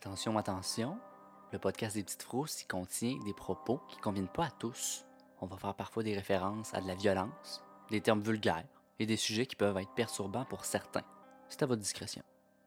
Attention, attention, le podcast des Petites Frousses y contient des propos qui ne conviennent pas à tous. On va faire parfois des références à de la violence, des termes vulgaires et des sujets qui peuvent être perturbants pour certains. C'est à votre discrétion.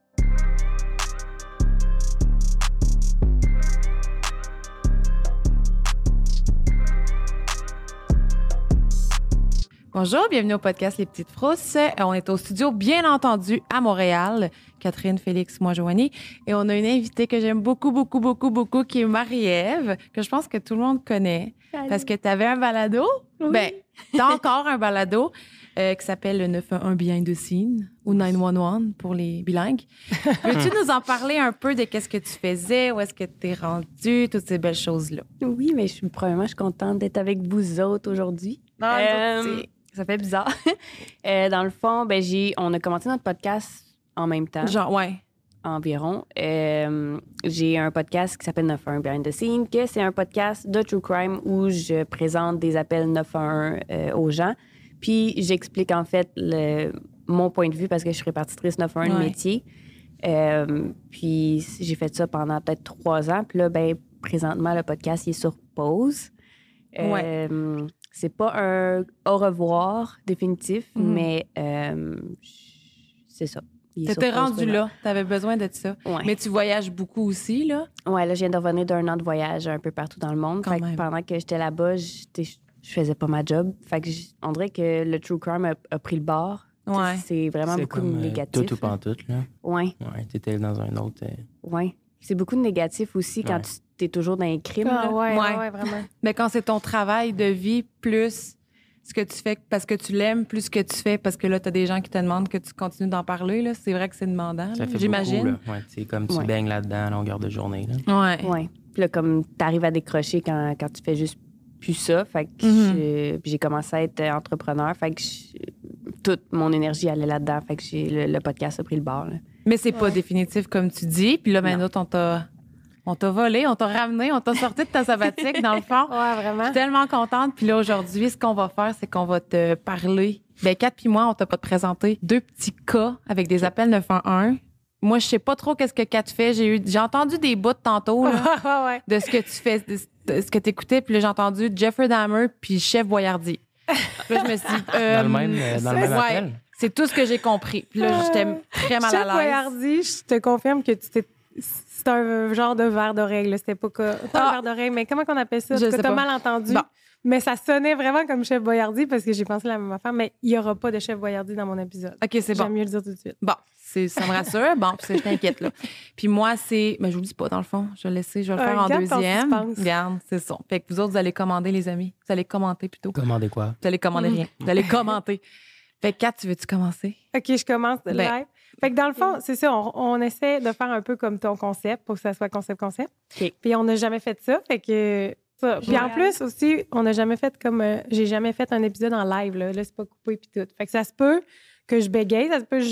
Bonjour, bienvenue au podcast Les Petites Frousses. On est au studio, bien entendu, à Montréal. Catherine, Félix, moi, Joanie. Et on a une invitée que j'aime beaucoup, qui est Marie-Ève, que je pense que tout le monde connaît. Salut. Parce que tu avais un balado. Oui. Ben, t'as encore un balado qui s'appelle le 911 Behind the Scene ou 911 pour les bilingues. Veux-tu nous en parler un peu de qu'est-ce que tu faisais, où est-ce que tu es rendu, toutes ces belles choses-là? Oui, mais premièrement, je suis contente d'être avec vous autres aujourd'hui. Ça fait bizarre. Dans le fond, on a commencé notre podcast en même temps. Genre, ouais. Environ. J'ai un podcast qui s'appelle 911 Behind the Scene, que c'est un podcast de true crime où je présente des appels 911 aux gens. Puis j'explique en fait mon point de vue parce que je suis répartitrice 911 de métier. Puis j'ai fait ça pendant peut-être 3 ans. Puis là, présentement, le podcast il est sur pause. C'est pas un au revoir définitif, mais c'est ça. T'étais rendu là, t'avais besoin de ça. Ouais. Mais tu voyages beaucoup aussi, là? Ouais, là, je viens de revenir d'1 an de voyage un peu partout dans le monde. Fait que pendant que j'étais là-bas, je faisais pas ma job. Fait que on dirait que le true crime a pris le bord. Ouais. C'est vraiment beaucoup de négatifs. Tout ou pantoute, là. Ouais. Ouais, t'étais dans un autre... Ouais. C'est beaucoup de négatifs aussi quand tu es toujours dans les crimes. Ah, là. ouais, vraiment. Mais quand c'est ton travail de vie plus ce que tu fais parce que tu l'aimes, plus ce que tu fais parce que là, t'as des gens qui te demandent que tu continues d'en parler, là. C'est vrai que c'est demandant, Ça fait j'imagine. beaucoup, là. Ouais, c'est comme tu baignes là-dedans à longueur de journée, là. Ouais. Ouais. Puis là, comme t'arrives à décrocher quand tu fais juste plus ça. Fait que puis j'ai commencé à être entrepreneur. Fait que toute mon énergie allait là-dedans. Fait que le podcast a pris le bord, là. Mais c'est pas définitif comme tu dis. Puis là, maintenant, on t'a volé, on t'a ramené, on t'a sorti de ta sabbatique, dans le fond. Ouais, vraiment. Je suis tellement contente. Puis là, aujourd'hui, ce qu'on va faire, c'est qu'on va te parler. Kat puis moi, on t'a pas présenter 2 petits cas avec des appels 911. Moi, je sais pas trop qu'est-ce que Kat fait. J'ai entendu des bouts tantôt, là, de ce que tu fais, de ce que t'écoutais. Puis là, j'ai entendu Jeffrey Dahmer puis Chef Boyardee. Là, je me suis dit... Dans le même appel? C'est tout ce que j'ai compris. Puis là, j'étais très mal à l'aise. Chef Boyardee, je te confirme que c'est un genre de verre d'oreille. Là. C'était pas un verre d'oreille, mais comment qu'on appelle ça? Je sais t'as pas. mal entendu. Bon. Mais ça sonnait vraiment comme Chef Boyardee parce que j'ai pensé la même affaire, mais il n'y aura pas de Chef Boyardee dans mon épisode. OK, c'est bon. J'aime mieux le dire tout de suite. Bon, ça me rassure. Bon, je t'inquiète, là. Puis moi, mais je vous le dis pas, dans le fond. Je vais le laisser, je vais le faire en garde ton deuxième. suspense. Regarde, c'est ça. Fait que vous autres, vous allez commander, les amis. Vous allez commenter plutôt. Commandez quoi? Vous allez commander rien. Vous allez commenter. Fait que Kat, tu veux-tu commencer? OK, je commence live. Fait que dans le fond, c'est ça, on essaie de faire un peu comme ton concept pour que ça soit concept. OK. Puis on n'a jamais fait ça, fait que... ça. Puis en plus aussi, on n'a jamais fait comme... j'ai jamais fait un épisode en live, là. Là, c'est pas coupé puis tout. Fait que ça se peut que je bégaye, ça se peut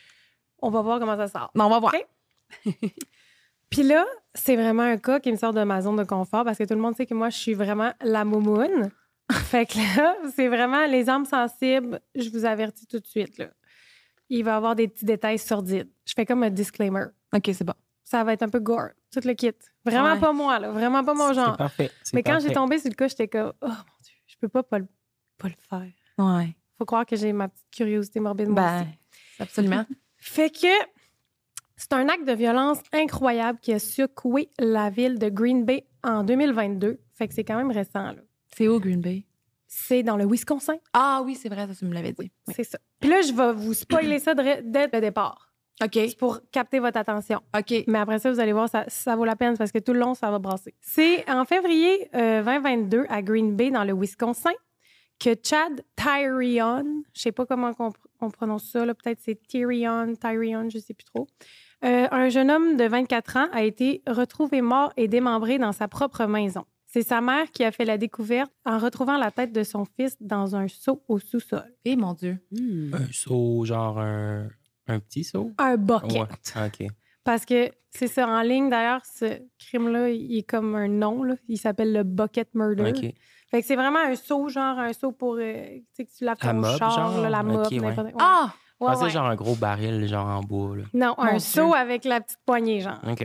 on va voir comment ça sort. Non, on va voir. OK? Puis là, c'est vraiment un cas qui me sort de ma zone de confort parce que tout le monde sait que moi, je suis vraiment la moumoune. Fait que là, c'est vraiment les âmes sensibles, je vous avertis tout de suite, là. Il va y avoir des petits détails sordides. Je fais comme un disclaimer. OK, c'est bon. Ça va être un peu gore, tout le kit. Vraiment pas moi, là. Vraiment pas mon genre. C'est parfait. Mais quand j'ai tombé sur le cas, j'étais comme, oh mon Dieu, je peux pas le faire. Ouais. Faut croire que j'ai ma petite curiosité morbide, moi aussi. Absolument. Fait que c'est un acte de violence incroyable qui a secoué la ville de Green Bay en 2022. Fait que c'est quand même récent, là. C'est où, Green Bay? C'est dans le Wisconsin. Ah oui, c'est vrai, ça, tu me l'avais dit. Oui. C'est ça. Puis là, je vais vous spoiler ça dès le départ. OK. C'est pour capter votre attention. OK. Mais après ça, vous allez voir, ça vaut la peine parce que tout le long, ça va brasser. C'est en février 2022 à Green Bay, dans le Wisconsin, que Chad Tyrion, je sais pas comment on prononce ça, là, peut-être c'est Tyrion, je sais plus trop. Un jeune homme de 24 ans a été retrouvé mort et démembré dans sa propre maison. C'est sa mère qui a fait la découverte en retrouvant la tête de son fils dans un seau au sous-sol. Eh, mon Dieu. Un seau, genre un petit seau? Un bucket. Ouais. OK. Parce que c'est ça, en ligne, d'ailleurs, ce crime-là, il est comme un nom, là. Il s'appelle le bucket murder. OK. Fait que c'est vraiment un seau, genre un seau pour, tu sais, que tu laves ton mob, char, genre? là, la mop, Ok, ouais. n'importe quoi. Ah! Je pensais genre un gros baril, genre en bois, là. Non, Mon un Dieu. seau avec la petite poignée, genre. OK.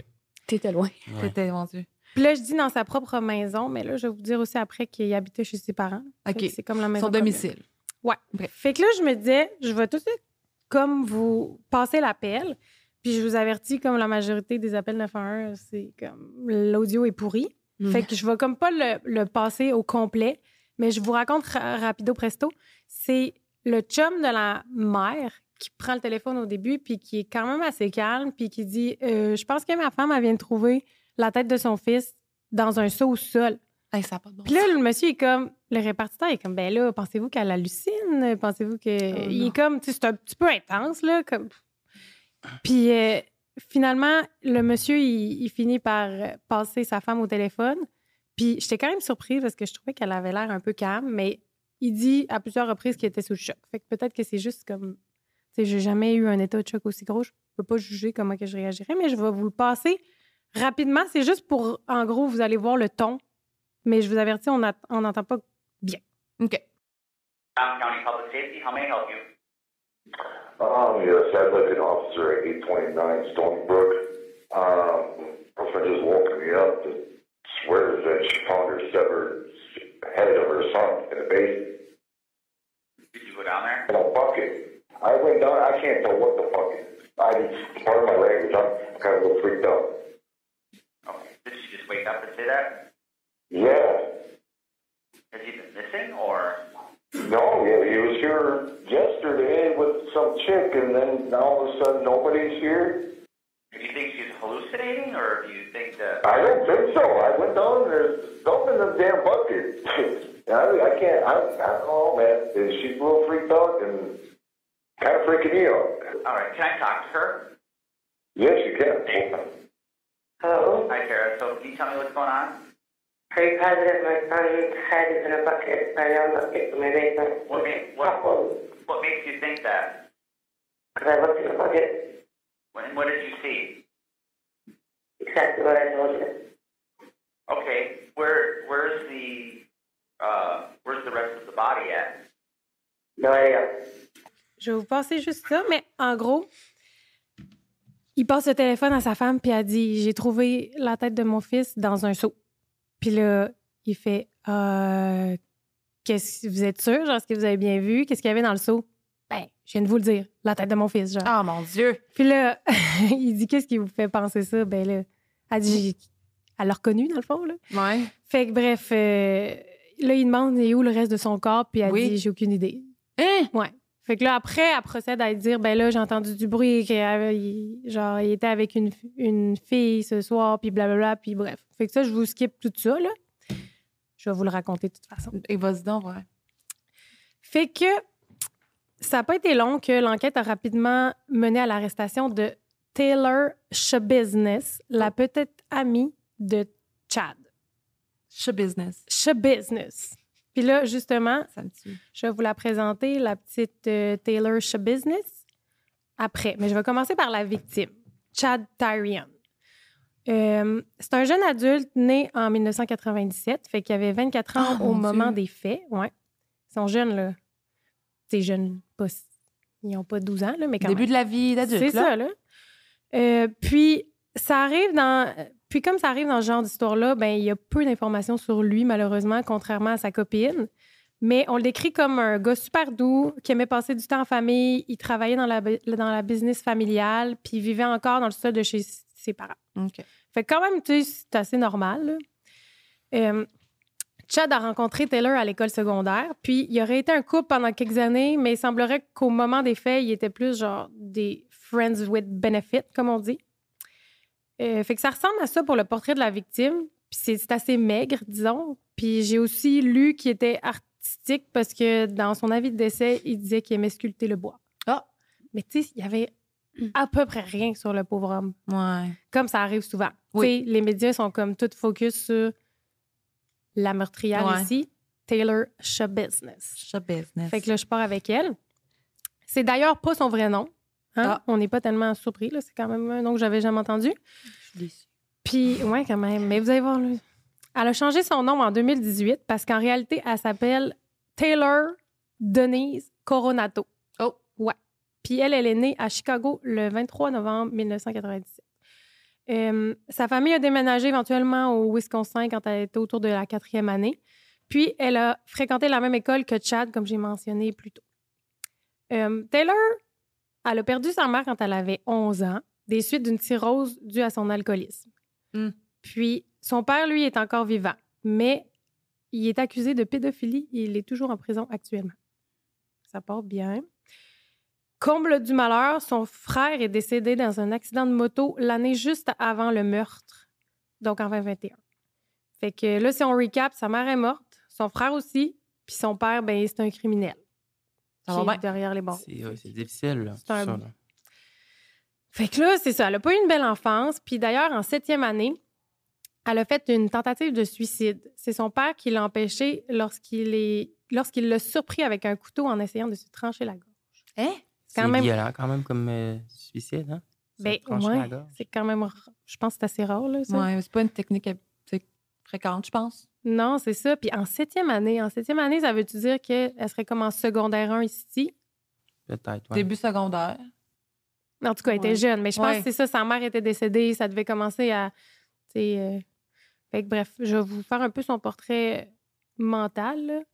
T'étais loin. Ouais. C'était, mon Dieu. Puis là, je dis dans sa propre maison, mais là, je vais vous dire aussi après qu'il habitait chez ses parents. Fait OK. que c'est comme la maison Son commune. domicile. Ouais. Bref. Fait que là, je me disais, je vais tout de suite comme vous passer l'appel. Puis je vous avertis, comme la majorité des appels 911, c'est comme l'audio est pourri. Fait que je vais comme pas le passer au complet, mais je vous raconte rapido presto. C'est le chum de la mère qui prend le téléphone au début puis qui est quand même assez calme puis qui dit je pense que ma femme, elle vient de trouver la tête de son fils dans un seau au sol. Hey, ça a pas de bon Puis là, sens. le monsieur est comme, le répartiteur est comme, ben là, pensez-vous qu'elle hallucine? Pensez-vous que. Il non. est comme, tu sais, c'est un petit peu intense, là. Comme... Puis finalement, le monsieur, il finit par passer sa femme au téléphone. Puis j'étais quand même surprise parce que je trouvais qu'elle avait l'air un peu calme, mais il dit à plusieurs reprises qu'il était sous le choc. Fait que peut-être que c'est juste comme. Tu sais, j'ai jamais eu un état de choc aussi gros. Je peux pas juger comment que je réagirais, mais je vais vous le passer rapidement. C'est juste pour, en gros, vous allez voir le ton. Mais je vous avertis, on n'entend pas bien. OK. County Public Safety, how may I help you? Yes, I'd like an officer at 829 Stony Brook. Girlfriend just woke me up and swears that she found her severed head of her son in a basement Did you go down there? in a bucket. I went down, I can't tell what the bucket. It's part of my language. I'm kind of a little freaked out. Okay. Did she just wake up and say that? Yeah. Has he been missing or? No, yeah, he was here yesterday with some chick, and then now all of a sudden nobody's here. Do you think she's hallucinating or do you think that? I don't think so. I went down and there's something in the damn bucket. I can't, I don't know, man. She's a little freaked out and kind of freaking me out. All right. Can I talk to her? Yes, you can. Hello? Hi, Tara. So can you tell me what's going on? Are you positive my son's head is in a bucket, a young bucket in my basement? What makes you think that? Because I looked in the bucket, What did you see? exactly what I told you. Okay. Where's the rest of the body at? No idea. Je vais vous passer juste ça, mais en gros, il passe le téléphone à sa femme puis elle dit « J'ai trouvé la tête de mon fils dans un seau. » Puis là, il fait qu'est-ce que vous êtes sûr? Genre, est-ce que vous avez bien vu? Qu'est-ce qu'il y avait dans le seau? Ben, je viens de vous le dire, la tête de mon fils, genre. Oh, mon Dieu. Puis là, il dit qu'est-ce qui vous fait penser ça? Ben là, elle dit elle l'a reconnu, dans le fond, là. Ouais. Fait que bref, là, il demande est où le reste de son corps, puis elle Oui. dit j'ai aucune idée. Hein? Ouais. Fait que là, après, elle procède à dire ben là, j'ai entendu du bruit, il était avec une fille ce soir, puis blablabla, puis bref. Fait que ça, je vous skip tout ça, là. Je vais vous le raconter de toute façon. Et vas-y donc, ouais. Fait que ça n'a pas été long que l'enquête a rapidement mené à l'arrestation de Taylor Shabusiness, la petite amie de Chad. Show business. Shabusiness. Puis là, justement, Ça me tue. je vais vous la présenter, la petite Taylor Shabusiness, après. Mais je vais commencer par la victime, Chad Tyrion. C'est un jeune adulte né en 1997, fait qu'il avait 24 ans Oh, au mon moment Dieu. des faits. Ouais. Ils sont jeunes, là. C'est jeunes, pas, ils n'ont pas 12 ans, là, mais quand Début même. de la vie d'adulte, C'est là. ça, là. Puis, ça arrive dans... Puis, comme ça arrive dans ce genre d'histoire-là, ben il y a peu d'informations sur lui, malheureusement, contrairement à sa copine. Mais on le décrit comme un gars super doux, qui aimait passer du temps en famille. Il travaillait dans la business familiale, puis il vivait encore dans le sol de chez ses parents. OK. Fait que quand même, tu sais, c'est assez normal, là. Chad a rencontré Taylor à l'école secondaire, puis il aurait été un couple pendant quelques années, mais il semblerait qu'au moment des faits, il était plus genre des friends with benefit, comme on dit. Fait que ça ressemble à ça pour le portrait de la victime, puis c'est assez maigre, disons. Puis j'ai aussi lu qu'il était artistique parce que dans son avis de décès, il disait qu'il aimait sculpter le bois. Ah! Mais tu sais, il y avait à peu près rien sur le pauvre homme, Ouais. comme ça arrive souvent. Oui. Tu sais, les médias sont comme tout focus sur la meurtrière Ouais. ici, Taylor Shabusiness. Show business. Fait que là, je pars avec elle. C'est d'ailleurs pas son vrai nom. Hein? Ah. On n'est pas tellement surpris. Là. C'est quand même un nom que j'avais jamais entendu. Je suis déçue. Puis, ouais, quand même. Mais vous allez voir, là. Elle a changé son nom en 2018 parce qu'en réalité, elle s'appelle Taylor Denise Coronato. Oh. Ouais. Puis elle est née à Chicago le 23 novembre 1997. Sa famille a déménagé éventuellement au Wisconsin quand elle était autour de la 4e année. Puis, elle a fréquenté la même école que Chad, comme j'ai mentionné plus tôt. Taylor, elle a perdu sa mère quand elle avait 11 ans, des suites d'une cirrhose due à son alcoolisme. Puis, son père, lui, est encore vivant, mais il est accusé de pédophilie et il est toujours en prison actuellement. Ça part bien. Comble du malheur, son frère est décédé dans un accident de moto l'année juste avant le meurtre, donc en 2021. Fait que là, si on recap, sa mère est morte, son frère aussi, puis son père, ben c'est un criminel. Ça va bien. Derrière les barreaux. C'est difficile, là. C'est un- ça, là. Fait que là, c'est ça. Elle n'a pas eu une belle enfance. Puis d'ailleurs, en 7e année, elle a fait une tentative de suicide. C'est son père qui l'a empêché lorsqu'il l'a surpris avec un couteau en essayant de se trancher la gorge. Hein? Quand C'est même- violent quand même comme suicide, hein? Se Ben, trancher ouais, la gorge. c'est quand même... Je pense que c'est assez rare, là, ça. Ouais, c'est pas une technique fréquente, je pense. Non, c'est ça. Puis en 7e année, ça veut-tu dire qu'elle serait comme en secondaire 1 ici? Peut-être, ouais. Début secondaire. En tout cas, elle était Ouais. jeune. Mais je pense Ouais. que c'est ça. Sa mère était décédée. Ça devait commencer à... tu sais, fait que bref, je vais vous faire un peu son portrait mental, là.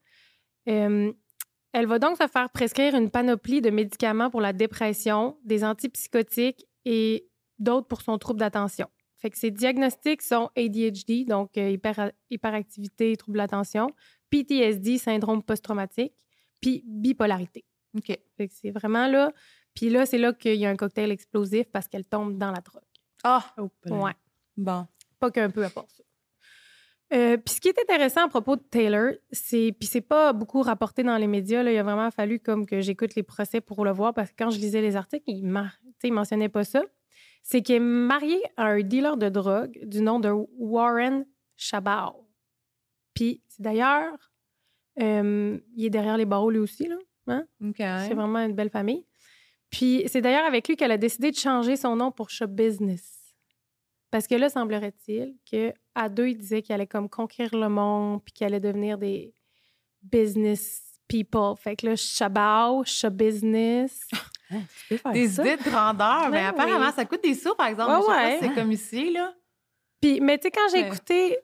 Elle va donc se faire prescrire une panoplie de médicaments pour la dépression, des antipsychotiques et d'autres pour son trouble d'attention. Fait que ses diagnostics sont ADHD, donc hyperactivité, trouble d'attention, PTSD, syndrome post-traumatique, puis bipolarité. OK. Fait que c'est vraiment là. Puis là, c'est là qu'il y a un cocktail explosif parce qu'elle tombe dans la drogue. Ah! Ouais. Bon. Pas qu'un peu à part ça. Puis ce qui est intéressant à propos de Taylor, c'est pas beaucoup rapporté dans les médias. Là, il a vraiment fallu comme que j'écoute les procès pour le voir parce que quand je lisais les articles, il mentionnait pas ça. C'est qu'il est marié à un dealer de drogue du nom de Warren Chabot. Puis c'est d'ailleurs, il est derrière les barreaux lui aussi, là. Hein? OK. C'est vraiment une belle famille. Puis c'est d'ailleurs avec lui qu'elle a décidé de changer son nom pour Show Business. Parce que là, semblerait-il qu'à deux, il disait qu'il allait comme conquérir le monde puis qu'il allait devenir des business people. Fait que là, Show Business. Tu peux faire des idées de grandeur, mais Ben apparemment, oui. ça coûte des sous, par exemple. Ouais, Je sais pas ouais. si c'est comme ici, là. Puis, mais tu sais, quand j'ai Ouais. écouté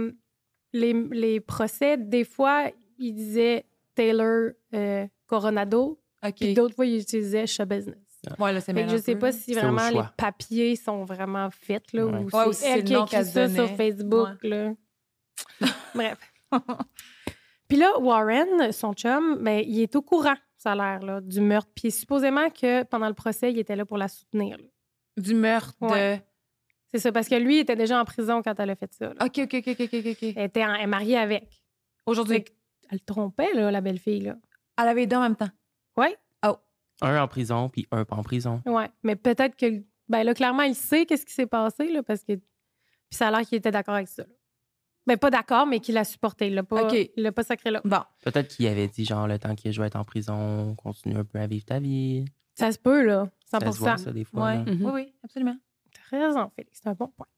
les procès, des fois, il disait Taylor Coronado, OK. puis d'autres fois, il utilisait Show Business. Ouais, là, c'est Fait que je sais pas si C'est au vraiment les choix. papiers sont vraiment faits, là, Ouais. ou Ouais, ou c'est si elle c'est qui le a nom écrit qu'elle se ça sur donnait. Facebook, là. Bref. Puis là, Warren, son chum, ben, il est au courant, ça a l'air, là, du meurtre. Puis supposément que pendant le procès, il était là pour la soutenir. Là. Du meurtre Ouais. C'est ça, parce que lui, il était déjà en prison quand elle a fait ça. Là. OK. Elle est mariée avec. Aujourd'hui, Fait elle le trompait, là, la belle-fille, là. elle avait les deux en même temps. Ouais, Un en prison, puis un pas en prison. ouais. Mais peut-être que, ben là, clairement, il sait qu'est-ce qui s'est passé, là, parce que... Puis ça a l'air qu'il était d'accord avec ça, là. Ben, pas d'accord, mais qu'il l'a supporté. Il l'a pas, OK. il l'a pas sacré là. Bon. Peut-être qu'il avait dit, genre, le temps qu'il je vais être en prison, continue un peu à vivre ta vie. Ça se peut, là, 100%. Ça se voit, ça, des fois. Ouais. là. Mhm. Oui, absolument. T'as raison, Félix, c'est un bon point.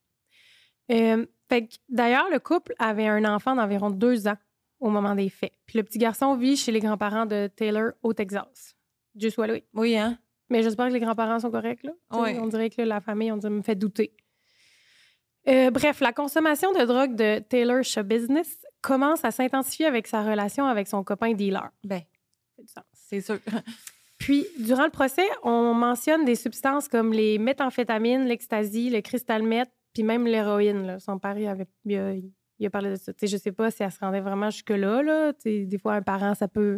Fait que, d'ailleurs, le couple avait un enfant d'environ 2 ans au moment des faits. Puis le petit garçon vit chez les grands-parents de Taylor au Texas. Dieu soit loué. Oui, hein? Mais j'espère que les grands-parents sont corrects, là. Tu sais, Ouais. On dirait que là, la famille, me fait douter. Bref, la consommation de drogue de Taylor Show Business commence à s'intensifier avec sa relation avec son copain dealer. Ben, Ça fait du sens. c'est sûr. Puis, durant le procès, on mentionne des substances comme les méthamphétamines, l'ecstasy, le crystal meth, puis même l'héroïne. Là. Son père, il a parlé de ça. Tu sais, je sais pas si elle se rendait vraiment jusque-là. Là. Tu sais, des fois, un parent, ça peut...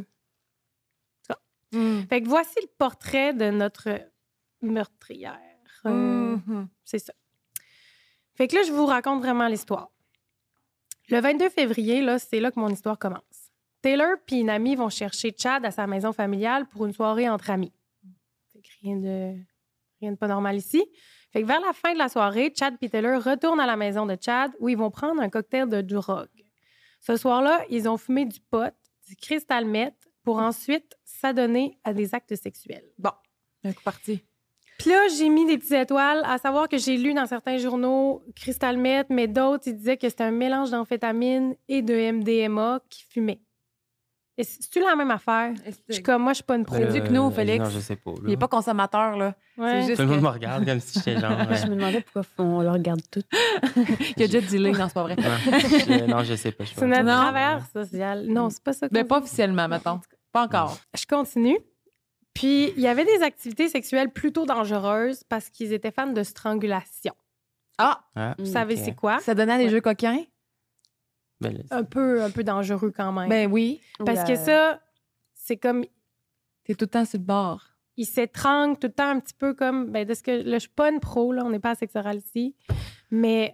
Fait que voici le portrait de notre meurtrière. C'est ça. Fait que là, je vous raconte vraiment l'histoire. Le 22 février, là, c'est là que mon histoire commence. Taylor puis une amie vont chercher Chad à sa maison familiale pour une soirée entre amis. Fait que rien de pas normal ici. Fait que vers la fin de la soirée, Chad et Taylor retournent à la maison de Chad où ils vont prendre un cocktail de drogue. Ce soir-là, ils ont fumé du pot, du crystal meth pour ensuite s'adonner à des actes sexuels. Bon, un coup parti. Puis là, j'ai mis des petites étoiles, à savoir que j'ai lu dans certains journaux crystal meth, mais d'autres, ils disaient que c'était un mélange d'amphétamine et de MDMA qui fumait. C'est-tu la même affaire? Je suis comme, moi, je suis pas une pro. du que nous, Félix. Non, je sais pas. Il est pas consommateur, là. Ouais. C'est juste Tout le monde que- me regarde comme si j'étais genre. Je me demandais pourquoi on le regarde tout. Il a déjà dealé, non, c'est pas vrai. Non, je sais pas. Je sais C'est pas. notre Non. travailleur social. Non, c'est pas ça. Mais qu'on pas dit. officiellement, mettons. Pas encore. Je continue. Puis, il y avait des activités sexuelles plutôt dangereuses parce qu'ils étaient fans de strangulation. Ah! Ah, Vous savez ok. c'est quoi? Ça donnait à des Ouais. jeux coquins? Ben, là, Un peu dangereux quand même. Ben oui. parce Oula. que ça, c'est comme... T'es tout le temps sur le bord. Ils s'étranglent tout le temps un petit peu comme... Ben, de ce que... Là, je suis pas une pro, là. On n'est pas à sexe oral ici. Mais,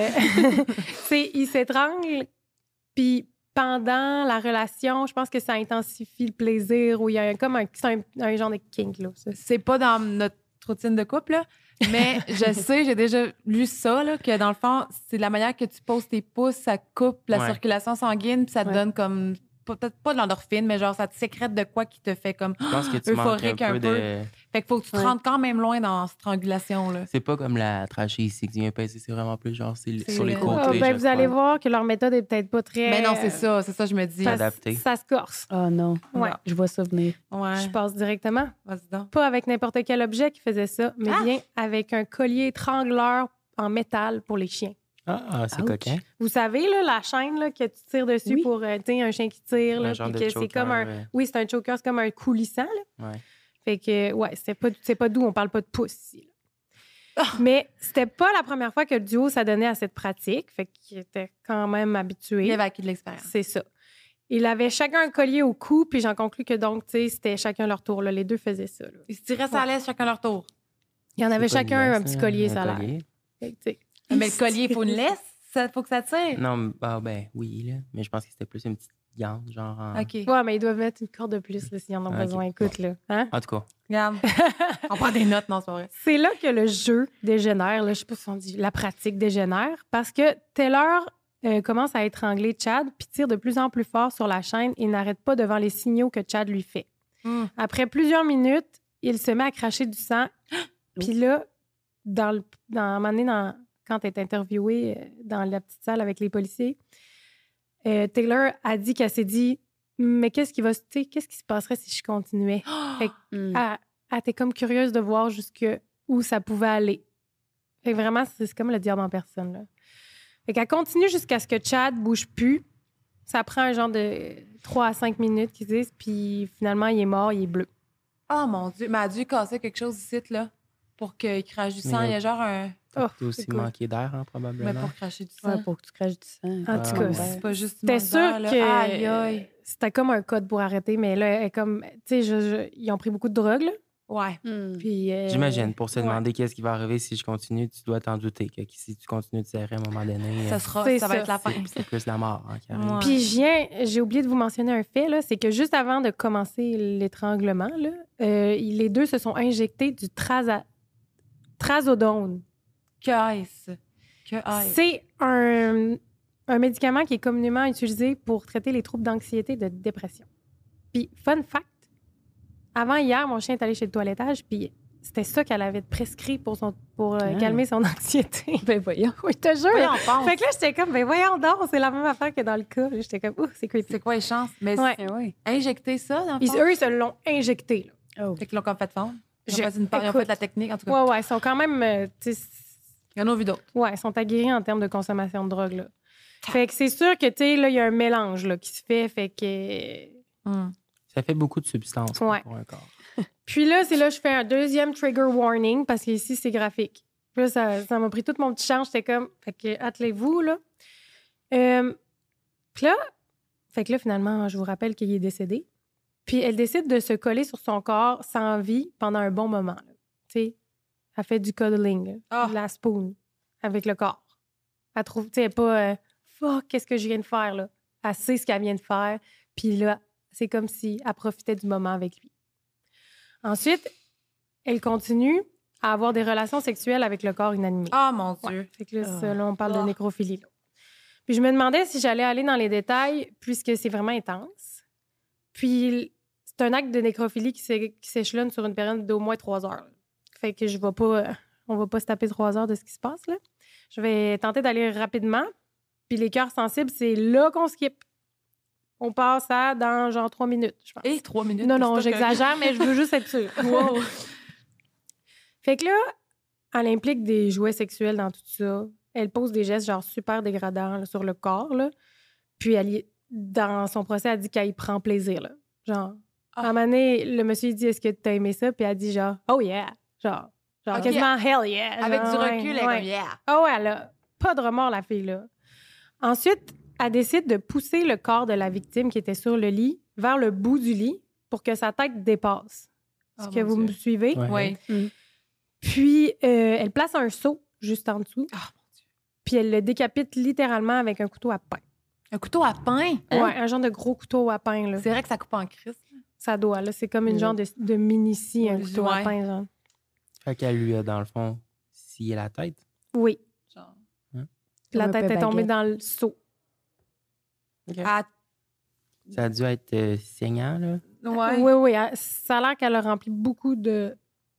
ils s'étranglent, puis pendant la relation, je pense que ça intensifie le plaisir, ou il y a comme un genre de kink, là. Ça. C'est pas dans notre routine de couple, là. Mais je sais, j'ai déjà lu ça, là, que dans le fond, c'est la manière que tu poses tes pouces, ça coupe la Ouais. circulation sanguine, puis ça te Ouais. donne comme, peut-être pas de l'endorphine, mais genre, ça te sécrète de quoi qui te fait comme. Je pense que tu manques Euphorique un un peu de. Fait qu'il faut que tu te Ouais. rendes quand même loin dans la strangulation, là. C'est pas comme la trachée ici qui vient passer, c'est vraiment plus genre C'est sur les le- côtés. Ah, ben, je vous allez crois. voir que leur méthode est peut-être pas très... Mais non, c'est ça, je me dis. Ça, Adapté. ça se corse. Oh non. Ouais. Je vois ça venir. Ouais. Je passe directement. Vas-y donc. Pas avec n'importe quel objet qui faisait ça, mais Ah! bien avec un collier étrangleur en métal pour les chiens. C'est Ouch. coquin. Vous savez, là, la chaîne là, que tu tires dessus Oui. pour, tu sais, un chien qui tire, là, Un genre puis de que c'est choker, comme un... ouais. Oui, c'est un choker, c'est comme un coulissant, là. Ouais. Fait que, ouais, c'est pas doux, on parle pas de pouce ici. là. Mais c'était pas la première fois que le duo s'adonnait à cette pratique, fait qu'il était quand même habitué. Il avait acquis de l'expérience. C'est ça. Ils avaient chacun un collier au cou, puis j'en conclus que donc, tu sais, c'était chacun leur tour, là. Les deux faisaient ça, là. Ils se tiraient ça à l'aise chacun leur tour. Il y en avait C'est pas chacun une un laisse, petit collier, un ça a l'air. collier. Fait que, tu sais, Mais le collier, il faut une laisse. Faut que ça tire. Non, ben oui, là. Mais je pense que c'était plus une petite garde, genre. OK. Ouais, mais ils doivent mettre une corde de plus, là, s'ils en ont Ah, ok. besoin. Écoute, là. Hein? En tout cas, Regarde. On prend des notes, non, c'est pas vrai. C'est là que le jeu dégénère, là, je sais pas si on dit la pratique dégénère, parce que Taylor commence à étrangler Chad puis tire de plus en plus fort sur la chaîne et n'arrête pas devant les signaux que Chad lui fait. Après plusieurs minutes, il se met à cracher du sang. Puis là, à un moment donné, quand elle est interviewée dans la petite salle avec les policiers, Taylor a dit qu'elle s'est dit mais qu'est-ce qui se passerait si je continuais? Fait que Mm. elle était comme curieuse de voir jusqu'où ça pouvait aller. Fait que vraiment, c'est comme le diable en personne. Là. Fait qu'elle continue jusqu'à ce que Chad bouge plus. Ça prend un genre de 3 à 5 minutes, qu'ils disent, puis finalement, il est mort, il est bleu. Oh mon Dieu, mais elle a dû casser quelque chose ici, là, pour qu'il crache du sang. Mais- Il y a genre un. Oh, t'as aussi écoute. manqué d'air, hein, Mais probablement. pour cracher du sang. Ouais, pour que tu craches du sang. En tout Ah, cas, ouais. C'est pas juste du c'était manque sûr d'air, là. que Aïe, aïe. c'était comme un code pour arrêter, mais là, elle est comme, tu sais, ils ont pris beaucoup de drogue, là. Ouais. Mm. Puis, J'imagine, pour se ouais. demander qu'est-ce qui va arriver si je continue, tu dois t'en douter que si tu continues de serrer à un moment donné, Ça C'est va ça. être la fin. c'est plus la mort hein, qui arrive. Ouais. Puis j'ai oublié de vous mentionner un fait, là, c'est que juste avant de commencer l'étranglement, là, les deux se sont injectés du trazodone. Que C'est un médicament qui est communément utilisé pour traiter les troubles d'anxiété et de dépression. Puis, fun fact, avant hier, mon chien est allé chez le toilettage, puis c'était ça qu'elle avait prescrit pour calmer son anxiété. Ben voyons. Oui, je te jure. Voyons, pense. Fait que là, j'étais comme, ben voyons donc, c'est la même affaire que dans le cas. J'étais comme, ouh, c'est creepy. C'est quoi les chances? Mais Ouais. Ah ouais. injecter ça, dans le fond? Eux, ils se l'ont injecté. Là. Oh. Fait qu'ils l'ont comme fait fondre. Ils ont Je- fait ils ont écoute. fait la technique, en tout cas. Ouais, ils sont quand même, tu sais, Il y en a vu d'autres. ouais, ils sont aguerris en termes de consommation de drogue, là. Fait que c'est sûr que, tu sais, là, il y a un mélange, là, qui se fait que... Ça fait beaucoup de substances Ouais. pour un corps. Puis là, c'est là que je fais un deuxième trigger warning, parce qu'ici, c'est graphique. Puis là, ça m'a pris tout mon petit change. J'étais comme, fait que, attelez-vous, là. Puis là, fait que là, finalement, je vous rappelle qu'il est décédé. Puis elle décide de se coller sur son corps sans vie pendant un bon moment, là. Tu sais, elle fait du cuddling, là, Ah. de la spoon avec le corps. Elle trouve, tu sais, elle est pas fuck, qu'est-ce que je viens de faire, là. Elle sait ce qu'elle vient de faire. Puis là, c'est comme si elle profitait du moment avec lui. Ensuite, elle continue à avoir des relations sexuelles avec le corps inanimé. Ah, mon Ouais. Dieu. Fait que là, on parle de Ah. nécrophilie. Là. Puis je me demandais si j'allais aller dans les détails, puisque c'est vraiment intense. Puis c'est un acte de nécrophilie qui s'échelonne sur une période d'au moins 3 heures. Fait que on va pas se taper 3 heures de ce qui se passe, là. Je vais tenter d'aller rapidement. Puis les cœurs sensibles, c'est là qu'on skip. On passe à dans genre 3 minutes, je pense. Et 3 minutes. Non, c'est pas j'exagère, mais je veux juste être sûre. Wow. Fait que là, elle implique des jouets sexuels dans tout ça. Elle pose des gestes genre super dégradants là, sur le corps. Là. Puis dans son procès, elle dit qu'elle y prend plaisir. Là. Genre, à un moment donné, le monsieur il dit « Est-ce que tu as aimé ça? » Puis elle dit genre « Oh yeah! » Genre Ok. quasiment « Hell yeah! » Avec Genre, du recul, elle est ouais. comme yeah. Ah ouais, elle a pas de remords, la fille, là. Ensuite, elle décide de pousser le corps de la victime qui était sur le lit vers le bout du lit pour que sa tête dépasse. Est-ce Oh, que mon vous Dieu. me suivez? Ouais. Oui. Puis, elle place un seau juste en dessous. Oh, mon Dieu. Puis, elle le décapite littéralement avec un couteau à pain. Un couteau à pain. Hein? Ouais, un genre de gros couteau à pain, là. C'est vrai que ça coupe en crise. Ça doit, là. C'est comme une genre de mini-scie, un Ouais. couteau à pain, genre. Fait qu'elle lui a, dans le fond, scié la tête. Oui. Genre. Puis la Comme un tête peu est tombée baguette. dans le seau. Ah, Ça a dû être saignant, là. ouais. Oui, oui. Ça a l'air qu'elle a rempli beaucoup de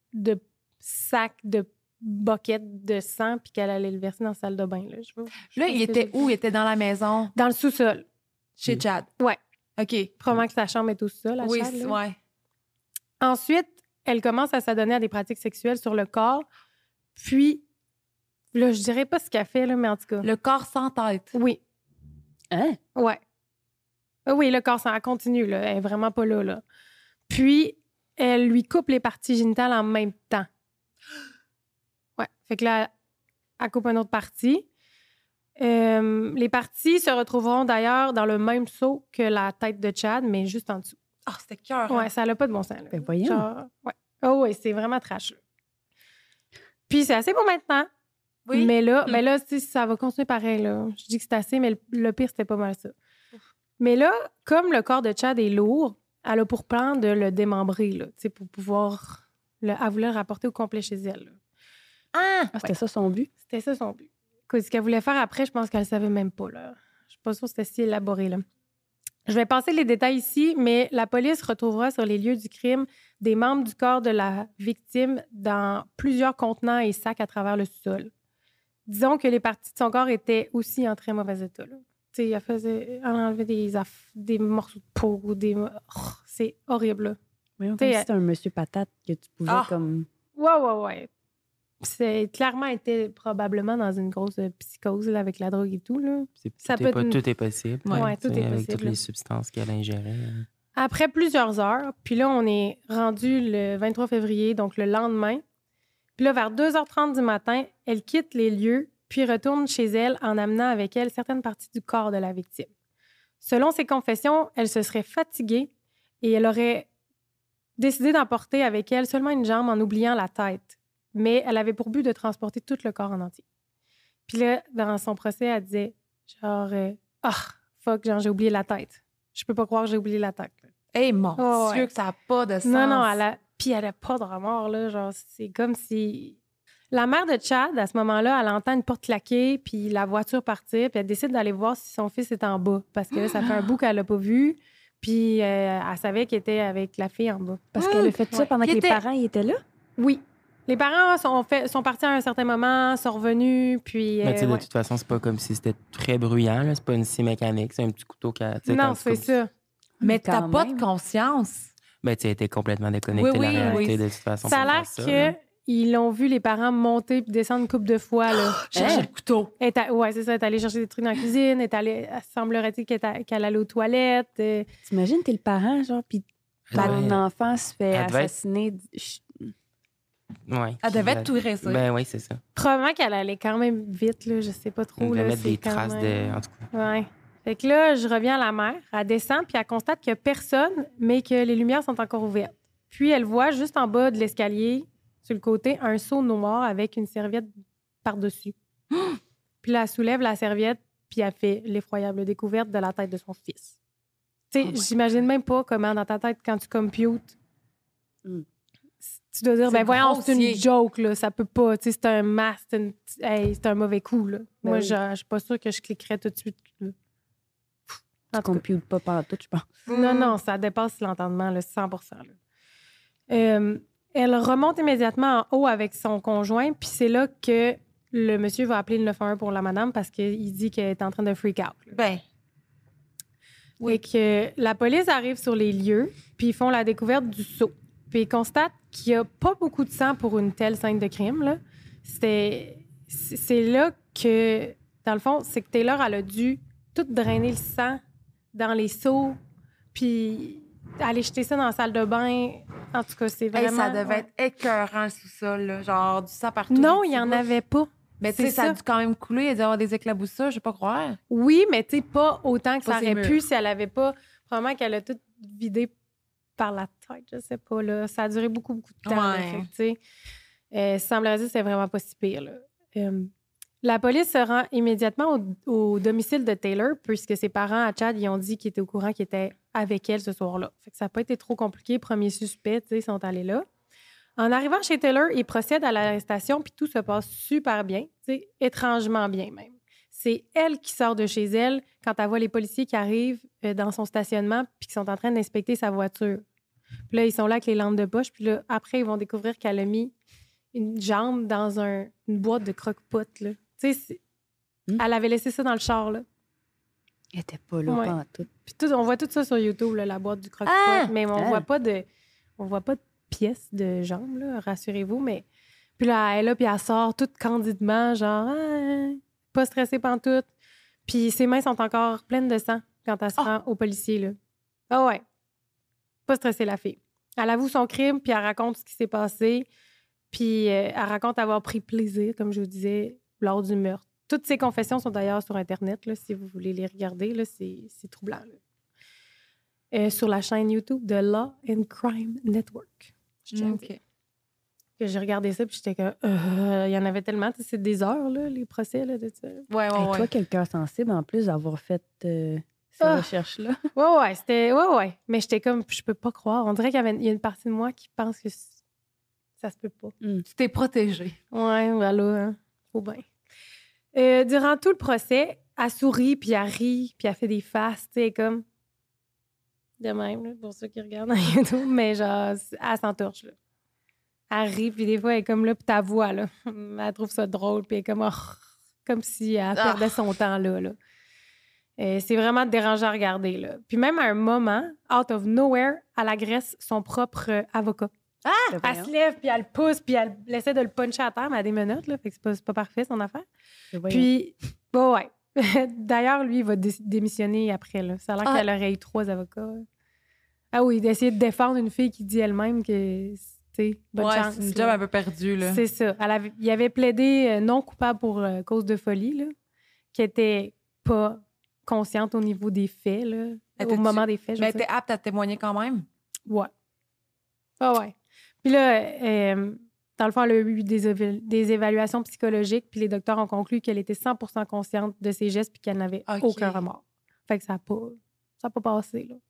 sacs, de buckets de sang, puis qu'elle allait le verser dans la salle de bain. Là, Là, il était où? Il était dans la maison, Dans le sous-sol. chez Chad. Ouais. OK. Probablement que sa chambre est au sol, la Oui, Chad, là. ouais. Ensuite, elle commence à s'adonner à des pratiques sexuelles sur le corps. Puis, là, je dirais pas ce qu'elle fait, là, mais en tout cas. Le corps sans tête. Oui. Hein? Ouais. Oui, le corps, ça continue, là. Elle est vraiment pas là, là. Puis, elle lui coupe les parties génitales en même temps. Ouais. Fait que là, elle coupe une autre partie. Les parties se retrouveront d'ailleurs dans le même seau que la tête de Chad, mais juste en dessous. Ah, c'était cœur. Ouais, ça n'a pas de bon sens, là. Ben voyons. Genre, ouais. Oh, oui, c'est vraiment trash, là. Puis, c'est assez pour maintenant. Oui. Mais là, tu sais, ça va continuer pareil, là. Je dis que c'est assez, mais le pire, c'était pas mal ça. Mais là, comme le corps de Chad est lourd, elle a pour plan de le démembrer, là, tu sais, pour pouvoir... elle voulait le rapporter au complet chez elle, là. Ah! Ah, c'était ça son but? C'était ça son but. Écoute, ce qu'elle voulait faire après, je pense qu'elle ne savait même pas, là. Je suis pas sûre que c'était si élaboré, là. Je vais passer les détails ici, mais la police retrouvera sur les lieux du crime des membres du corps de la victime dans plusieurs contenants et sacs à travers le sol. Disons que les parties de son corps étaient aussi en très mauvais état, là. Tu sais, elle enlevait des morceaux de peau, c'est horrible, là. Voyons, T'sais, comme si c'était un monsieur patate que tu pouvais Ah. comme... Ouais. C'est clairement été probablement dans une grosse psychose là, avec la drogue et tout, là. Ça peut être Tout est possible. Ouais, là, tout tu sais, est avec possible. toutes les substances qu'elle ingérait. Après plusieurs heures, puis là, on est rendu le 23 février, donc le lendemain. Puis là, vers 2h30 du matin, elle quitte les lieux, puis retourne chez elle en amenant avec elle certaines parties du corps de la victime. Selon ses confessions, elle se serait fatiguée et elle aurait décidé d'emporter avec elle seulement une jambe en oubliant la tête. Mais elle avait pour but de transporter tout le corps en entier. Puis là, dans son procès, elle disait genre fuck, genre, j'ai oublié la tête. Je peux pas croire que j'ai oublié la tête. Hey, mon Oh, Dieu, ouais. que ça n'a pas de sens. Non, puis elle a pas de remords, là. Genre, c'est comme si... La mère de Chad, à ce moment-là, elle entend une porte claquer, puis la voiture partir, puis elle décide d'aller voir si son fils est en bas. Parce que là, ça fait un bout qu'elle l'a pas vu, puis elle savait qu'il était avec la fille en bas. Parce qu'elle a fait ça Ouais. pendant que Qui les était- parents ils étaient là? Oui. Les parents sont partis à un certain moment, sont revenus, puis... Mais tu sais, de ouais. toute façon, c'est pas comme si c'était très bruyant. Là. C'est pas une scie mécanique, c'est un petit couteau qui a. Non, c'est ça. Mais t'as Quand pas même. de conscience. Ben, tu sais, elle était complètement déconnectée Oui, de la oui, réalité, oui. de toute façon. Ça a pour l'air faire ça, là. qu'ils l'ont vu, les parents, monter puis descendre une couple de fois, là. Chercher le couteau. Ouais, c'est ça. Elle est allée chercher des trucs dans la cuisine. Semblerait-il qu'elle allait aux toilettes. T'imagines, t'es le parent, genre, puis Elle ton devait- enfant se fait elle devait être- assassiner. Ouais. Elle devait être tout récente. Ben oui, c'est ça. Probablement qu'elle allait quand même vite, là. Je sais pas trop. On devait là, mettre c'est des quand traces même- de. En tout cas. Ouais. Fait que là, je reviens à la mère. Elle descend, puis elle constate qu'il n'y a personne, mais que les lumières sont encore ouvertes. Puis elle voit juste en bas de l'escalier, sur le côté, un seau noir avec une serviette par-dessus. Puis là, elle soulève la serviette, puis elle fait l'effroyable découverte de la tête de son fils. Tu sais, j'imagine même pas comment, dans ta tête, quand tu computes, Mm. tu dois dire, C'est ben voyons, c'est grossier. une joke, là, ça peut pas. Tu sais, c'est un masque, c'est un mauvais coup, là. Ben Moi, oui. je suis pas sûre que je cliquerais tout de suite. Là. En Tu tout cas. computes pas partout, je pense. Non, ça dépasse l'entendement, là, 100%. Là. Elle remonte immédiatement en haut avec son conjoint, puis c'est là que le monsieur va appeler le 911 pour la madame parce qu'il dit qu'elle est en train de freak out. là. Ben, Et que la police arrive sur les lieux, puis ils font la découverte du seau. Puis ils constatent qu'il n'y a pas beaucoup de sang pour une telle scène de crime. Là. C'est là que, dans le fond, c'est que Taylor, elle a dû tout drainer le sang dans les seaux, puis aller jeter ça dans la salle de bain. En tout cas, c'est vraiment... ça devait être écœurant, le sous-sol, là. Genre du sang partout. Non, des il n'y petits en bouts. avait pas. Mais tu sais, ça a dû quand même couler. Il y a dû avoir des éclaboussures, je vais pas croire. Oui, mais tu sais, pas autant que Pas ça ces aurait pu murs. si elle avait pas... Probablement qu'elle a tout vidé par la tête, je sais pas, là. Ça a duré beaucoup, beaucoup de temps, là, Ouais. fait que, tu sais. Semblerait dire que c'est vraiment pas si pire, là. La police se rend immédiatement au domicile de Taylor, puisque ses parents à Chad, ils ont dit qu'ils étaient au courant qu'ils étaient avec elle ce soir-là. Fait que ça n'a pas été trop compliqué. Premier suspect, tu sais, ils sont allés là. En arrivant chez Taylor, ils procèdent à l'arrestation, puis tout se passe super bien, tu sais, étrangement bien même. C'est elle qui sort de chez elle quand elle voit les policiers qui arrivent dans son stationnement puis qui sont en train d'inspecter sa voiture. Puis là, ils sont là avec les lampes de poche, puis là, après, ils vont découvrir qu'elle a mis une jambe dans une boîte de croque-pot, là. Tu sais, elle avait laissé ça dans le char, là. Elle était pas là, Ouais. pas en tout. Puis on voit tout ça sur YouTube, là, la boîte du croque-pot, Ah! mais on voit pas de pièces de jambes, là, rassurez-vous, mais... Puis là, elle est là, puis elle sort toute candidement, genre, pas stressée pantoute. Puis ses mains sont encore pleines de sang quand elle se rend au policier, là. Ah ouais. Pas stressée, la fille. Elle avoue son crime, puis elle raconte ce qui s'est passé, puis elle raconte avoir pris plaisir, comme je vous disais, lors du meurtre. Toutes ces confessions sont d'ailleurs sur Internet, là, si vous voulez les regarder, là, c'est troublant, là. Sur la chaîne YouTube de Law and Crime Network. Je tiens à dire que j'ai regardé ça, puis j'étais comme... Il y en avait tellement. Tu sais, c'est des heures, là, les procès, là, de ça. Ouais, Et toi, quelqu'un sensible, en plus d'avoir fait ces recherches-là. Ouais, c'était... Ouais. Mais j'étais comme... Je peux pas croire. On dirait qu'il y a une partie de moi qui pense que ça se peut pas. Tu t'es protégée. Ouais, voilà. Hein. Faut bien. Durant tout le procès, elle sourit, puis elle rit, puis elle fait des faces, tu sais, comme... De même, là, pour ceux qui regardent YouTube. Mais genre, elle s'entorche, là. Elle rit, puis des fois, elle est comme là, puis ta voix, là. Elle trouve ça drôle, puis elle est comme... comme si elle perdait son temps, là. C'est vraiment dérangeant à regarder, là. Puis même à un moment, out of nowhere, elle agresse son propre avocat. Elle se lève, puis elle le pousse, puis elle essaie de le puncher à terre, mais à des menottes, là. Fait que c'est pas parfait, son affaire. Puis, ouais. D'ailleurs, lui, il va démissionner après, là. Ça a l'air qu'elle aurait eu 3 avocats. Ah oui, d'essayer de défendre une fille qui dit elle-même que... Bonne chance. C'est une job un peu perdue, là. C'est ça. Il avait plaidé non coupable pour cause de folie, là, qui était pas consciente au niveau des faits, là, au moment des faits. Mais elle était apte à témoigner quand même? Ouais. Ouais. Puis là, dans le fond, elle a eu des évaluations psychologiques, puis les docteurs ont conclu qu'elle était 100% consciente de ses gestes puis qu'elle n'avait aucun remords. Fait que ça n'a pas passé, là.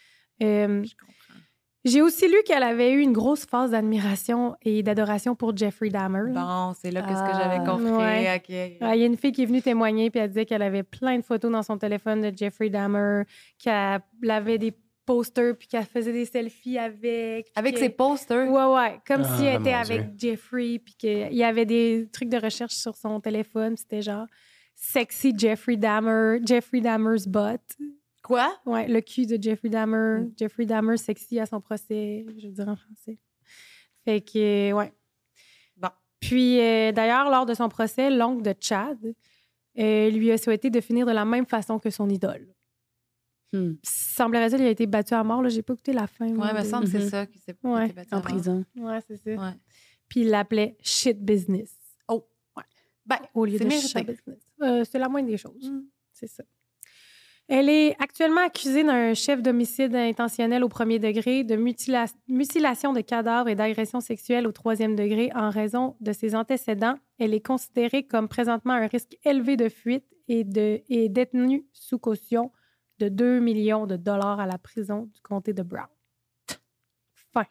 Je comprends. J'ai aussi lu qu'elle avait eu une grosse phase d'admiration et d'adoration pour Jeffrey Dahmer. Bon, c'est là que ce que j'avais compris. Ouais. OK. Il y a une fille qui est venue témoigner puis elle disait qu'elle avait plein de photos dans son téléphone de Jeffrey Dahmer, qu'elle avait des posters puis qu'elle faisait des selfies avec. Avec ses posters? Ouais. Comme si elle était mon avec Jeffrey puis qu'il y avait des trucs de recherche sur son téléphone. C'était genre sexy Jeffrey Dahmer, Jeffrey Dahmer's butt. Quoi? Ouais, le cul de Jeffrey Dahmer. Jeffrey Dahmer sexy à son procès, je veux dire en français. Fait que, ouais. Bon. Puis, d'ailleurs, lors de son procès, l'oncle de Chad lui a souhaité de finir de la même façon que son idole. Semblerait-il qu'il a été battu à mort. Là. J'ai pas écouté la fin. Ouais, me semble que c'est ça qui s'est Ouais. battu En prison. Ouais, c'est ça. Ouais. Puis, il l'appelait shit business. Oh, ouais. Ben, Au lieu c'est de mérité. shit business. C'est la moindre des choses. C'est ça. Elle est actuellement accusée d'un chef d'homicide intentionnel au 1er degré, de mutilation de cadavres et d'agression sexuelle au 3e degré en raison de ses antécédents. Elle est considérée comme présentement un risque élevé de fuite et détenue sous caution de 2 millions de dollars à la prison du comté de Brown. Fin.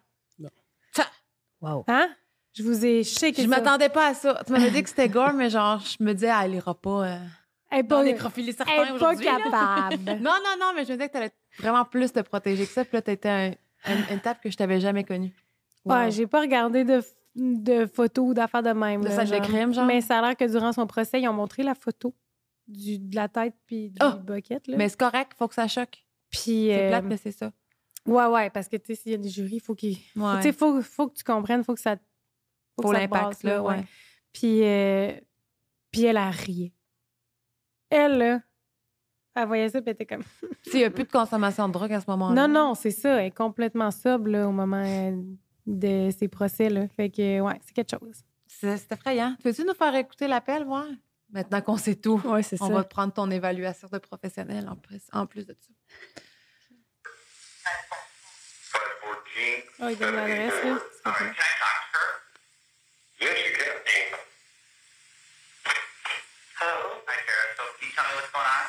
Wow. Hein? Je vous ai shaké Je ça. m'attendais pas à ça. Tu m'avais dit que c'était gore, mais genre, je me disais, elle ira pas Elle est dans pas, nécrophilie elle certain est pas aujourd'hui. là. capable. Non, mais je me disais que t'allais vraiment plus te protéger que ça. Puis là, t'étais une tape que je t'avais jamais connue. Ouais, j'ai pas regardé de photos ou d'affaires de même. De là, sac de genre. crème, genre? Mais ça a l'air que durant son procès, ils ont montré la photo de la tête puis du bucket. Là. Mais c'est correct, faut que ça choque. Puis, C'est plate, mais c'est ça. ouais, parce que, tu sais, s'il y a des jurys, il faut qu'ils... Ouais. Tu sais, faut que tu comprennes, faut que ça... Pour que ça te l'impact, brasse, là, ouais. Puis elle a ri. Elle, là, elle voyait ça, puis elle était comme... Il n'y a plus de consommation de drogue à ce moment-là. Non, c'est ça. Elle est complètement sobre, là, au moment de ses procès, là. Fait que, ouais, c'est quelque chose. C'est effrayant. Peux-tu nous faire écouter l'appel, voir? Maintenant qu'on sait tout, Oui, c'est ça. on va te prendre ton évaluation de professionnel en plus de ça. 514. Oh, il donne l'adresse, là. All right, can I talk to her? Yes, you can. Hello? Hi, Kara. So can you tell me what's going on?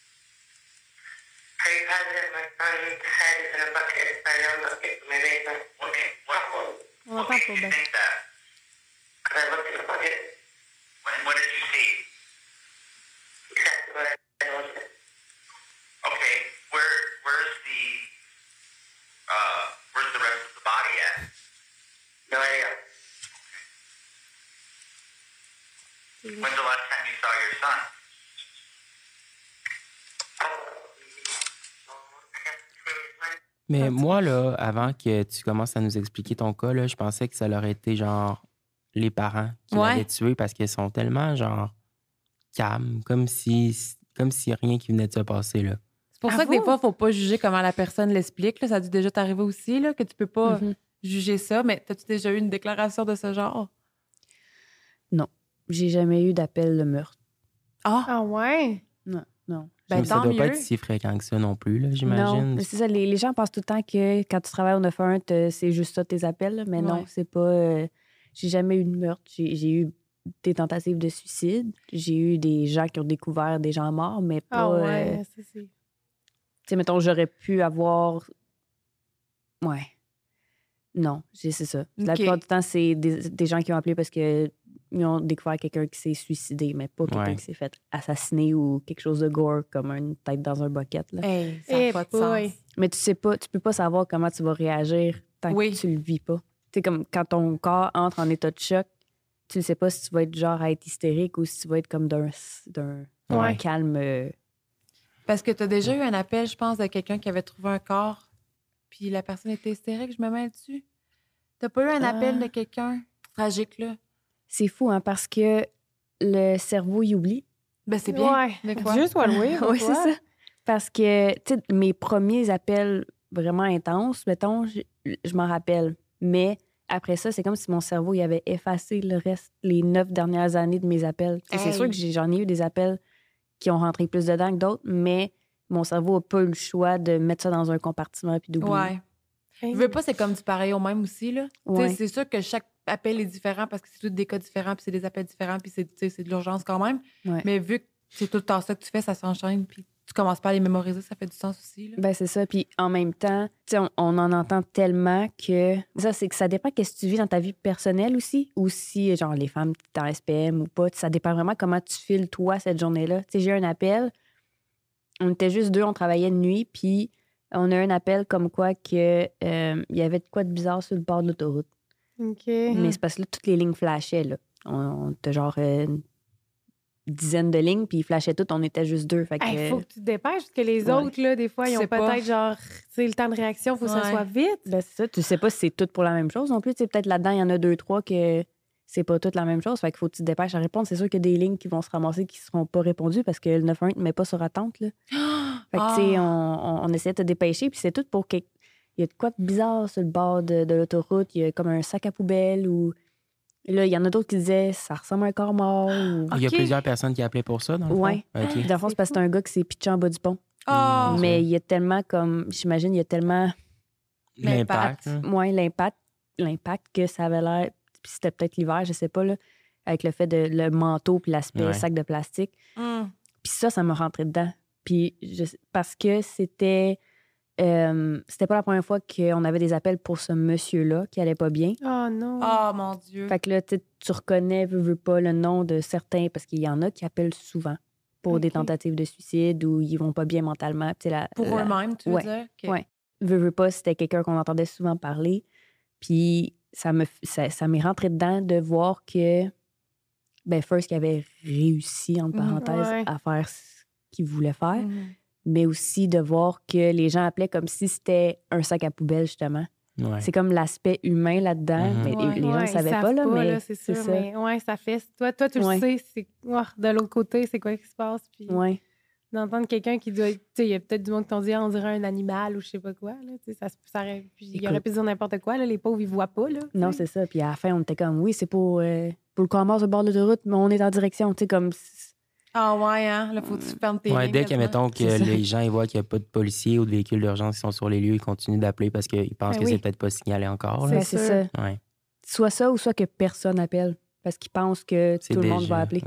Pretty positive my son's head is in a bucket, a young bucket in my basement. Okay, On what entend made pas you bien. think that? Because I looked in the bucket, And what did you see? exactly what I looked at. Okay, where's the rest of the body at? No idea. When's the last time you saw your son? Mais moi, là, avant que tu commences à nous expliquer ton cas, là, je pensais que ça aurait été genre les parents qui Ouais. l'avaient tué parce qu'ils sont tellement genre calmes, comme si rien qui venait de se passer, là. C'est pour ça que des fois, il ne faut pas juger comment la personne l'explique. Là. Ça a dû déjà t'arriver aussi, là, que tu peux pas juger ça. Mais as-tu déjà eu une déclaration de ce genre? J'ai jamais eu d'appel de meurtre. Ah ouais? Non. Ben, ça tant doit mieux. pas être si fréquent que ça non plus, là, j'imagine. Non, mais c'est ça. Les gens pensent tout le temps que quand tu travailles au 911, c'est juste ça tes appels. Là, mais non, Ouais. c'est pas... j'ai jamais eu de meurtre. J'ai eu des tentatives de suicide. J'ai eu des gens qui ont découvert des gens morts, mais pas... Ah ouais, ça, c'est... Tu sais, mettons, j'aurais pu avoir... Ouais. Non, c'est ça. La Ok. plupart du temps, c'est des gens qui ont appelé parce que ils ont découvert quelqu'un qui s'est suicidé, mais pas quelqu'un Ouais. qui s'est fait assassiner ou quelque chose de gore, comme une tête dans un bucket. Là. Hey, ça n'a Eh pas de boy. sens. Mais tu peux pas savoir comment tu vas réagir tant Oui. que tu le vis pas. Tu sais, comme quand ton corps entre en état de choc, tu ne sais pas si tu vas être genre à être hystérique ou si tu vas être comme d'un Ouais. calme. Parce que tu as déjà eu un appel, je pense, de quelqu'un qui avait trouvé un corps, puis la personne était hystérique. Je me mets dessus. T'as pas eu un appel de quelqu'un tragique, là? C'est fou, hein, parce que le cerveau, il oublie. Ben, c'est bien. Ouais. Des fois. Juste what oui, Oui, c'est ça. Parce que, tu sais, mes premiers appels vraiment intenses, mettons, je m'en rappelle. Mais après ça, c'est comme si mon cerveau il avait effacé le reste, les 9 dernières années de mes appels. Tu sais, C'est Hey. sûr que j'en ai eu des appels qui ont rentré plus dedans que d'autres, mais mon cerveau n'a pas eu le choix de mettre ça dans un compartiment puis d'oublier. Ouais. Je veux pas, c'est comme du pareil au même aussi, là. Tu sais, Ouais. C'est sûr que chaque appel est différent parce que c'est tous des cas différents, puis c'est des appels différents, puis c'est de l'urgence quand même. Ouais. Mais vu que c'est tout le temps ça que tu fais, ça s'enchaîne, puis tu commences pas à les mémoriser, ça fait du sens aussi, là. Ben c'est ça. Puis en même temps, tu sais, on en entend tellement que ça, c'est que ça dépend qu'est-ce que tu vis dans ta vie personnelle aussi, ou si, genre, les femmes dans SPM ou pas. Ça dépend vraiment comment tu files, toi, cette journée-là. Tu sais, j'ai eu un appel, on était juste deux, on travaillait de nuit, puis on a eu un appel comme quoi que il y avait de quoi de bizarre sur le bord de l'autoroute. OK. Mais c'est parce que là, toutes les lignes flashaient, là. On était genre une dizaine de lignes, puis ils flashaient toutes, on était juste deux. Fait que, Il faut que tu te dépêches, parce que les Ouais. autres, là, des fois, ils Tu ont sais pas. peut-être genre, tu sais, le temps de réaction, il faut que ça Ouais. soit vite. ben, c'est ça. Tu sais pas si c'est tout pour la même chose non plus. Tu sais, peut-être là-dedans, il y en a 2-3 que c'est pas toutes la même chose. Fait qu'il faut que tu te dépêches à répondre. C'est sûr qu'il y a des lignes qui vont se ramasser qui seront pas répondues parce que le 911 ne met pas sur attente, là. Fait que, tu sais, on essayait de te dépêcher, puis c'est tout pour que. Il y a de quoi de bizarre sur le bord de l'autoroute. Il y a comme un sac à poubelle ou. Là, il y en a d'autres qui disaient ça ressemble à un corps mort. Ou... Il y a Ok. plusieurs personnes qui appelaient pour ça, dans le fond? Ouais. OK. Puis dans le fond, c'est parce que c'est un gars qui s'est pitché en bas du pont. Ah! Mon Mais Dieu. il y a tellement comme. J'imagine, il y a tellement. L'impact. hein. Moins l'impact que ça avait l'air. Puis c'était peut-être l'hiver, je sais pas, là, avec le fait de le manteau puis l'aspect Ouais. sac de plastique. Hum. Puis ça me rentrait dedans. Puis parce que c'était pas la première fois qu'on avait des appels pour ce monsieur-là qui allait pas bien. Oh non. Oh, mon Dieu. Fait que là, tu reconnais, veux pas, le nom de certains, parce qu'il y en a qui appellent souvent pour des Ok. tentatives de suicide ou ils vont pas bien mentalement. Puis Pour eux-mêmes, tu veux ouais. dire? Ok. Ouais. Veux pas, c'était quelqu'un qu'on entendait souvent parler. Puis ça m'est rentré dedans de voir que, ben, first, qu'il avait réussi, entre parenthèses, Ouais. à faire ce qu'il voulait faire. Mhm. mais aussi de voir que les gens appelaient comme si c'était un sac à poubelle, justement. Ouais. C'est comme l'aspect humain là-dedans, mais les gens ne ils savaient savent pas, là, mais là, c'est sûr, ça. mais ouais, ça fait. Toi, tu le sais, c'est de l'autre côté, c'est quoi qui se passe. Puis d'entendre quelqu'un qui doit. Tu sais, il y a peut-être du monde qui t'ont dit, on dirait un animal ou je sais pas quoi. Là, puis il aurait pu dire n'importe quoi. Là, les pauvres, ils voient pas. Là, non, c'est ça. Puis à la fin, on était comme, oui, c'est pour le commerce au bord de l'autoroute, mais on est en direction. Tu sais, comme. Ah ouais, hein? Là, faut que tu fermes tes lignes. Dès que, mettons, que C'est ça. les gens ils voient qu'il n'y a pas de policiers ou de véhicules d'urgence qui sont sur les lieux, ils continuent d'appeler parce qu'ils pensent que c'est peut-être pas signalé encore. Là. C'est ça. Ouais. Soit ça ou soit que personne appelle parce qu'ils pensent que tout le monde va appeler.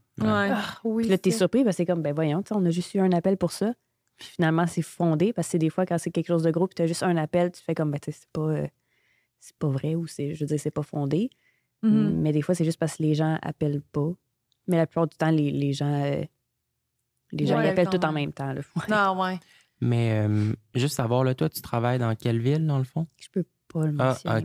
Puis là, t'es surpris parce que c'est comme, ben voyons, on a juste eu un appel pour ça. Puis finalement, c'est fondé parce que c'est des fois, quand c'est quelque chose de gros puis t'as juste un appel, tu fais comme, ben tu sais, c'est pas vrai ou je veux dire, c'est pas fondé. Mais des fois, c'est juste parce que les gens appellent pas. Mais la plupart du temps, les gens ils appellent tout en même temps. Là. Non, ouais. Mais juste savoir, là, toi, tu travailles dans quelle ville, dans le fond? Je peux pas le mentionner.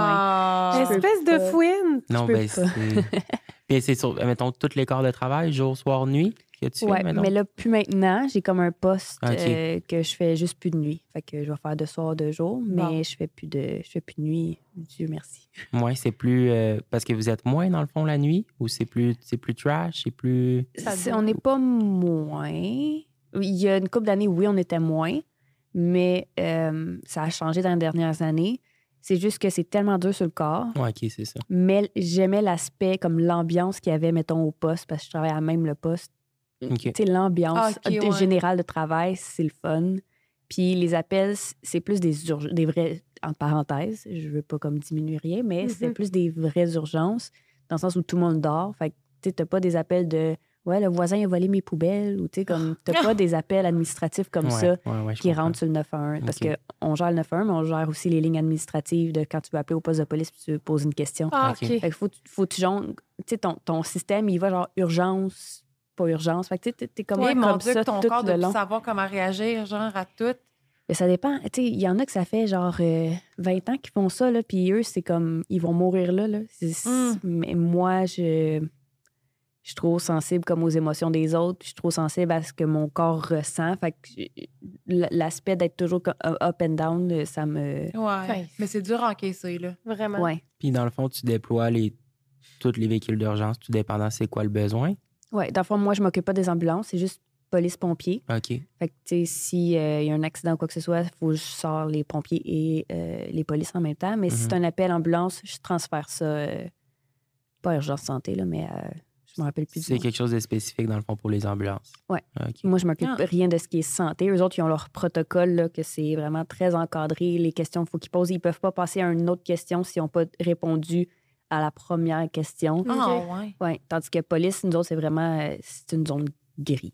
OK. Espèce de fouine! Non, ben c'est... Puis c'est sur, mettons, tous les corps de travail, jour, soir, nuit, que tu fais, mettons? Mais là, plus maintenant. J'ai comme un poste que je fais juste plus de nuit. Fait que je vais faire de soir, de jour, mais je fais plus de nuit. Dieu merci. Ouais, c'est plus... parce que vous êtes moins, dans le fond, la nuit? Ou c'est plus trash? C'est plus... On n'est pas moins. Il y a une couple d'années, oui, on était moins. Mais ça a changé dans les dernières années. C'est juste que c'est tellement dur sur le corps. Ouais, OK, c'est ça. Mais j'aimais l'aspect, comme l'ambiance qu'il y avait, mettons, au poste, parce que je travaillais à même le poste. OK. Tu sais, l'ambiance générale de travail, c'est le fun. Puis les appels, c'est plus des vrais, entre parenthèses, je veux pas comme diminuer rien, mais c'est plus des vraies urgences, dans le sens où tout le monde dort. Fait que, tu sais, t'as pas des appels de « Ouais, le voisin a volé mes poubelles » ou, tu sais, comme, t'as pas des appels administratifs comme ça qui rentrent sur le 911. Parce qu'on gère le 911, mais on gère aussi les lignes administratives de quand tu veux appeler au poste de police puis tu veux poser une question. Fait que faut que tu jongles. Tu sais, ton système, il va genre urgence, pas urgence. Fait que tu sais, t'es comme, mon Dieu, ça ton tout corps le de long. savoir comment réagir, genre, à tout. Mais ça dépend. Tu sais, il y en a que ça fait genre 20 ans qu'ils font ça, là, puis eux, c'est comme, ils vont mourir là. Mais moi, je suis trop sensible comme aux émotions des autres. Je suis trop sensible à ce que mon corps ressent. Fait que l'aspect d'être toujours up and down, ça me... Ouais, mais c'est dur à encaisser, là. Vraiment. Ouais. Puis dans le fond, tu déploies tous les véhicules d'urgence, tout dépendant c'est quoi le besoin? Ouais, dans le fond, moi, je m'occupe pas des ambulances. C'est juste police-pompiers. OK. Fait que, tu sais, s'il y a un accident ou quoi que ce soit, il faut que je sors les pompiers et les polices en même temps. Mais si c'est un appel ambulance, je transfère ça... pas urgence santé, là, mais... je me rappelle plus. C'est quelque chose de spécifique, dans le fond, pour les ambulances. Oui. Okay. Moi, je m'occupe rien de ce qui est santé. Eux autres, ils ont leur protocole, là, que c'est vraiment très encadré. Les questions qu'il faut qu'ils posent, ils peuvent pas passer à une autre question s'ils n'ont pas répondu à la première question. Ouais. Tandis que police, nous autres, c'est vraiment... c'est une zone grise.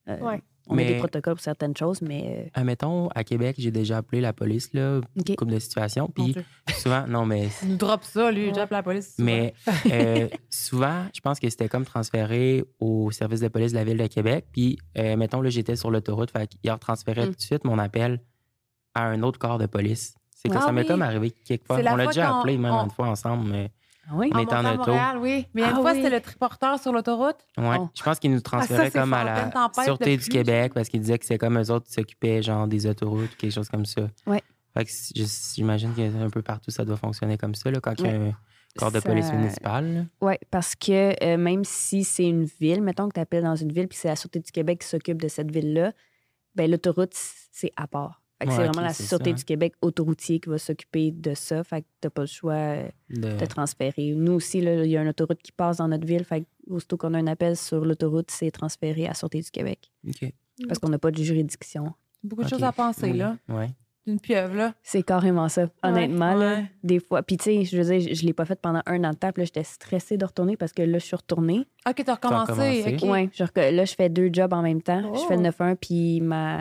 On a des protocoles pour certaines choses, mais... Admettons, à Québec, j'ai déjà appelé la police, là, une couple de situations. Puis souvent, non, mais... Il nous drop ça, lui, il drop la police. Souvent. Mais souvent, je pense que c'était comme transféré au service de police de la Ville de Québec. Puis, mettons, là, j'étais sur l'autoroute, fait qu'il retransférait tout de suite mon appel à un autre corps de police. C'est comme ça m'est comme arrivé quelque fois. On l'a déjà appelé même une fois ensemble, mais... Oui, on était en auto. Montréal, oui. Mais une fois, c'était le triporteur sur l'autoroute. Oui, je pense qu'ils nous transféraient comme à la Sûreté du Québec parce qu'ils disaient que c'est comme eux autres qui s'occupaient genre des autoroutes ou quelque chose comme ça. Oui. Fait que j'imagine qu'un peu partout, ça doit fonctionner comme ça, là, quand il y a un corps de police municipal. Oui, parce que même si c'est une ville, mettons que tu appelles dans une ville puis c'est la Sûreté du Québec qui s'occupe de cette ville-là, ben l'autoroute, c'est à part. Fait que c'est vraiment la Sûreté du Québec autoroutier qui va s'occuper de ça. Fait que t'as pas le choix de transférer. Nous aussi, il y a une autoroute qui passe dans notre ville. Fait que aussitôt qu'on a un appel sur l'autoroute, c'est transféré à la Sûreté du Québec. OK. Parce qu'on n'a pas de juridiction. Beaucoup de choses à penser, là. Oui. D'une pieuvre, là. C'est carrément ça. Honnêtement, là, des fois. Puis, tu sais, je veux dire, je l'ai pas fait pendant 1 an de temps. Puis là, j'étais stressée de retourner parce que là, je suis retournée. OK, t'as recommencé. Okay. Oui, là, je fais 2 jobs en même temps. Je fais le 9-1 puis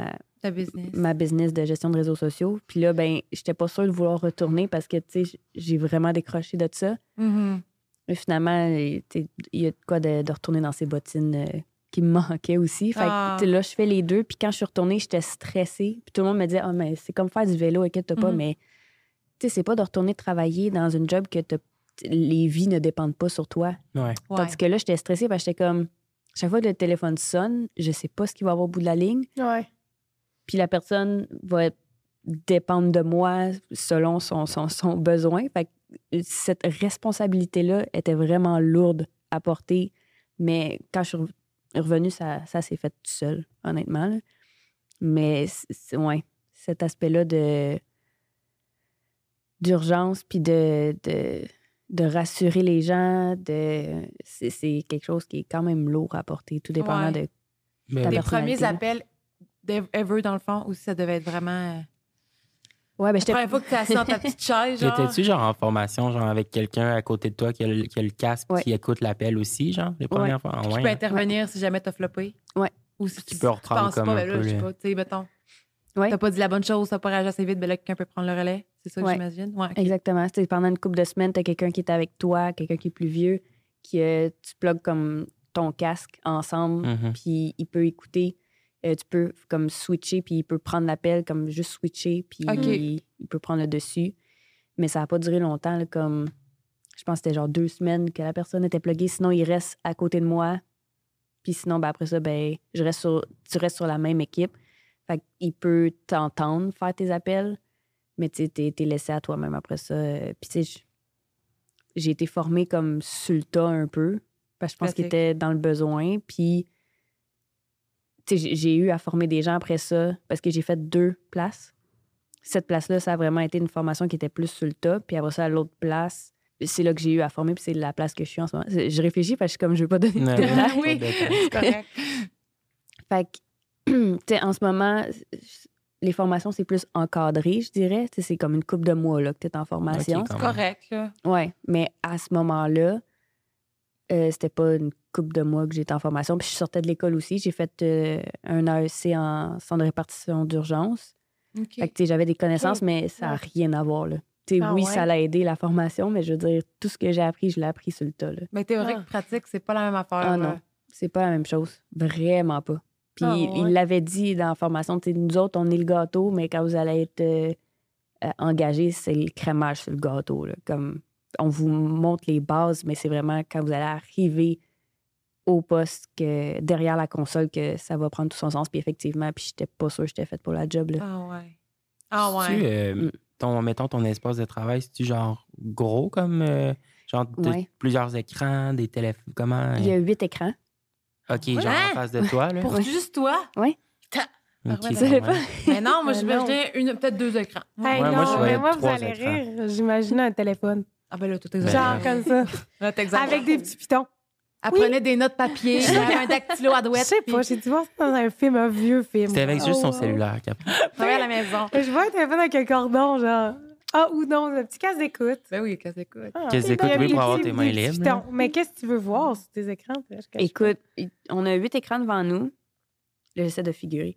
ma business de gestion de réseaux sociaux. Puis là, ben, j'étais pas sûre de vouloir retourner parce que, tu sais, j'ai vraiment décroché de ça. Mais finalement, il y a de quoi de retourner dans ces bottines qui me manquaient aussi. Fait que là, je fais les deux. Puis quand je suis retournée, j'étais stressée. Puis tout le monde me disait, mais c'est comme faire du vélo, inquiète-toi pas. Mais, tu sais, c'est pas de retourner travailler dans une job que les vies ne dépendent pas sur toi. Ouais. Tandis que là, j'étais stressée parce que j'étais comme, chaque fois que le téléphone sonne, je sais pas ce qu'il va y avoir au bout de la ligne. Ouais. Puis la personne va dépendre de moi selon son besoin. Fait que cette responsabilité-là était vraiment lourde à porter. Mais quand je suis revenue, ça s'est fait tout seul, honnêtement. Là. Mais ouais, cet aspect-là d'urgence, puis de rassurer les gens, c'est quelque chose qui est quand même lourd à porter, tout dépendant de Mais ta Les personnalité. premiers appels ever, dans le fond, aussi, ça devait être vraiment... Ouais, ben La j'étais première fois que tu es assis dans ta petite chaise, genre... étais-tu genre en formation, genre avec quelqu'un à côté de toi qui a le casque Ouais. qui écoute l'appel aussi, genre, les premières fois? Ah, Qui ouais, peut hein? intervenir si jamais t'as floppé. Ouais. Ou si Qui peut reprendre penses comme pas, un ben là, peu je sais le- pas, tu sais, mettons. Ouais. T'as pas dit la bonne chose, t'as pas réagi assez vite, ben là, quelqu'un peut prendre le relais. C'est ça que Ouais. j'imagine? Ouais, ok. Exactement. C'était pendant une couple de semaines, tu as quelqu'un qui est avec toi, quelqu'un qui est plus vieux, qui tu plugues comme ton casque ensemble, Mhm. puis il peut écouter. Tu peux comme switcher, puis il peut prendre l'appel, comme juste switcher, puis OK. il peut prendre le dessus. Mais ça n'a pas duré longtemps, là, comme je pense que c'était genre 2 semaines que la personne était pluguée. Sinon, il reste à côté de moi. Puis sinon, ben, après ça, ben, tu restes sur la même équipe. Fait qu'il peut t'entendre faire tes appels, mais tu sais, t'es laissé à toi-même après ça. Puis tu sais, j'ai été formée comme sur le tas un peu, parce que je pense qu'il Classique. était dans le besoin. Puis tu sais, j'ai eu à former des gens après ça, parce que j'ai fait 2 places. Cette place-là, ça a vraiment été une formation qui était plus sur le tas. Puis après ça, à l'autre place, c'est là que j'ai eu à former, puis c'est la place que je suis en ce moment. Je réfléchis parce que comme je veux pas donner de Ouais, détails. ouais, Oui, pas de c'est correct. Fait que, tu sais, en ce moment, les formations, c'est plus encadré, je dirais. Tu sais, c'est comme une couple de mois là, que tu es en formation. Ok, C'est quand même. correct, là. Ouais, mais à ce moment-là, c'était pas une couple de mois que j'étais en formation. Puis je sortais de l'école aussi. J'ai fait un AEC en centre de répartition d'urgence. OK. Fait que, tu sais, j'avais des connaissances, Ok. mais ça n'a Ouais. rien à voir, là. Tu sais, Ah oui, ouais? ça l'a aidé, la formation, mais je veux dire, tout ce que j'ai appris, je l'ai appris sur le tas, là. Mais théorique, Ah. pratique, c'est pas la même affaire. Ah là. non, c'est pas la même chose. Vraiment pas. Puis Ah, ouais. il l'avait dit dans la formation, tu sais, nous autres, on est le gâteau, mais quand vous allez être engagés, c'est le crémage sur le gâteau. Là. Comme on vous montre les bases, mais c'est vraiment quand vous allez arriver au poste que derrière la console que ça va prendre tout son sens. Puis effectivement, puis j'étais pas sûre que j'étais faite pour la job. Là. Ah ouais. Ah C'est-tu, ouais. mettons, ton espace de travail, c'est-tu genre gros comme genre Ouais. plusieurs écrans, des téléphones, comment? Il y a 8 écrans. OK, genre Hein? en face de toi, là. Pour Ouais. juste toi? Oui. Ok, Tu savais quand même. Mais non, moi, Mais j'imaginais peut-être 2 écrans. Hey, Ouais, non, moi, je voyais mais moi, vous 3 allez écrans. rire. J'imagine un téléphone. Ah ben là, tout Ben, Genre comme ça. Là, t'exagères. Avec des petits pitons. Elle prenait des notes papier, elle avait un dactylo à Je douette. sais pas, j'ai dû voir ça dans un film, un vieux film. C'était avec juste Oh, son wow. cellulaire. Capri. travaillait à la maison. Je vois un téléphone avec un cordon, genre. Ah, ou non, le petit casque d'écoute. Ben oui, qu'est-ce que écoute. Ah, Qu'est-ce il y a d'écoute, oui, des pour avoir petits- tes mains des petits libres, pitons. là. Mais qu'est-ce que tu veux voir sur tes écrans? Je cache pas. Écoute, on a 8 écrans devant nous. Là, j'essaie de figurer.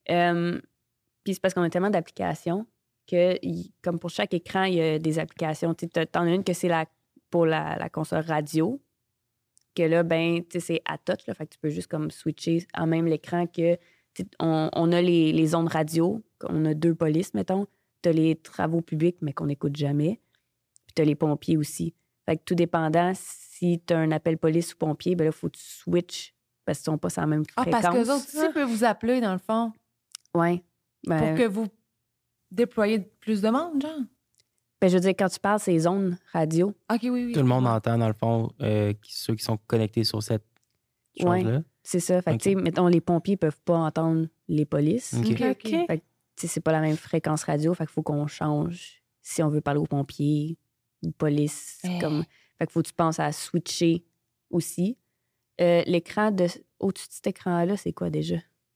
Puis c'est parce qu'on a tellement d'applications que, comme pour chaque écran, il y a des applications. Tu sais, t'en as une que c'est pour la console radio, que là, ben, tu sais, c'est à touch, là, fait que tu peux juste comme switcher en même l'écran que, tu sais, on a les ondes radio, on a 2 polices, mettons. T'as les travaux publics, mais qu'on n'écoute jamais. Puis t'as les pompiers aussi. Fait que tout dépendant, si t'as un appel police ou pompier, ben là, il faut que tu switches parce qu'ils sont pas sur la même Ah, fréquence. parce que les autres aussi peuvent vous appeler, dans le fond, Ouais. pour Ben, que vous déployiez plus de monde, genre. ben, je veux dire, quand tu parles, c'est zones radio. OK, oui, oui. Tout le monde Ouais. entend, dans le fond, ceux qui sont connectés sur cette Ouais. chose-là. C'est ça. Fait que, Ok. tu sais, mettons, les pompiers peuvent pas entendre les polices. Ok. OK, OK. OK. Tu sais, c'est pas la même fréquence radio. Fait qu'il faut qu'on change si on veut parler aux pompiers, aux police. Eh. Comme... Fait qu'il faut que tu penses à switcher aussi. L'écran au-dessus de cet écran-là, c'est quoi déjà?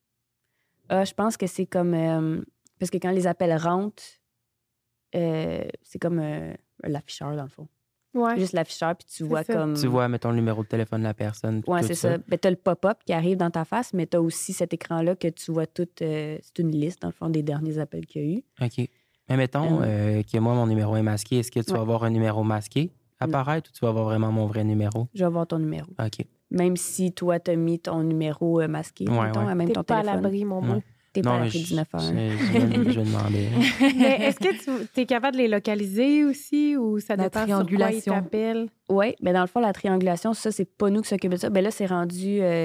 Je pense que c'est comme... parce que quand les appels rentrent, c'est comme l'afficheur, dans le fond. Ouais. Juste l'afficheur, puis tu vois ça. comme... Tu vois, mettons, le numéro de téléphone de la personne. puis Ouais, tout c'est ça. Ben, t'as le pop-up qui arrive dans ta face, mais t'as aussi cet écran-là que tu vois tout. C'est une liste, dans le fond, des derniers appels qu'il y a eu. OK. Mais mettons que moi, mon numéro est masqué. Est-ce que tu vas Ouais. avoir un numéro masqué apparaître ou tu vas avoir vraiment mon vrai numéro? Je vais avoir ton numéro. OK. Même si toi, t'as mis ton numéro masqué, Ouais, mettons, ouais. à même T'es ton pas à téléphone. l'abri, mon Ouais. beau. T'es pas à mais l'abri du 9 heures. je vais demander. Mais est-ce que tu es capable de les localiser aussi ou ça La dépend sur quoi ils triangulation. t'appellent? Oui, mais dans le fond, la triangulation, ça, c'est pas nous qui s'occupons de ça. Ben là, c'est rendu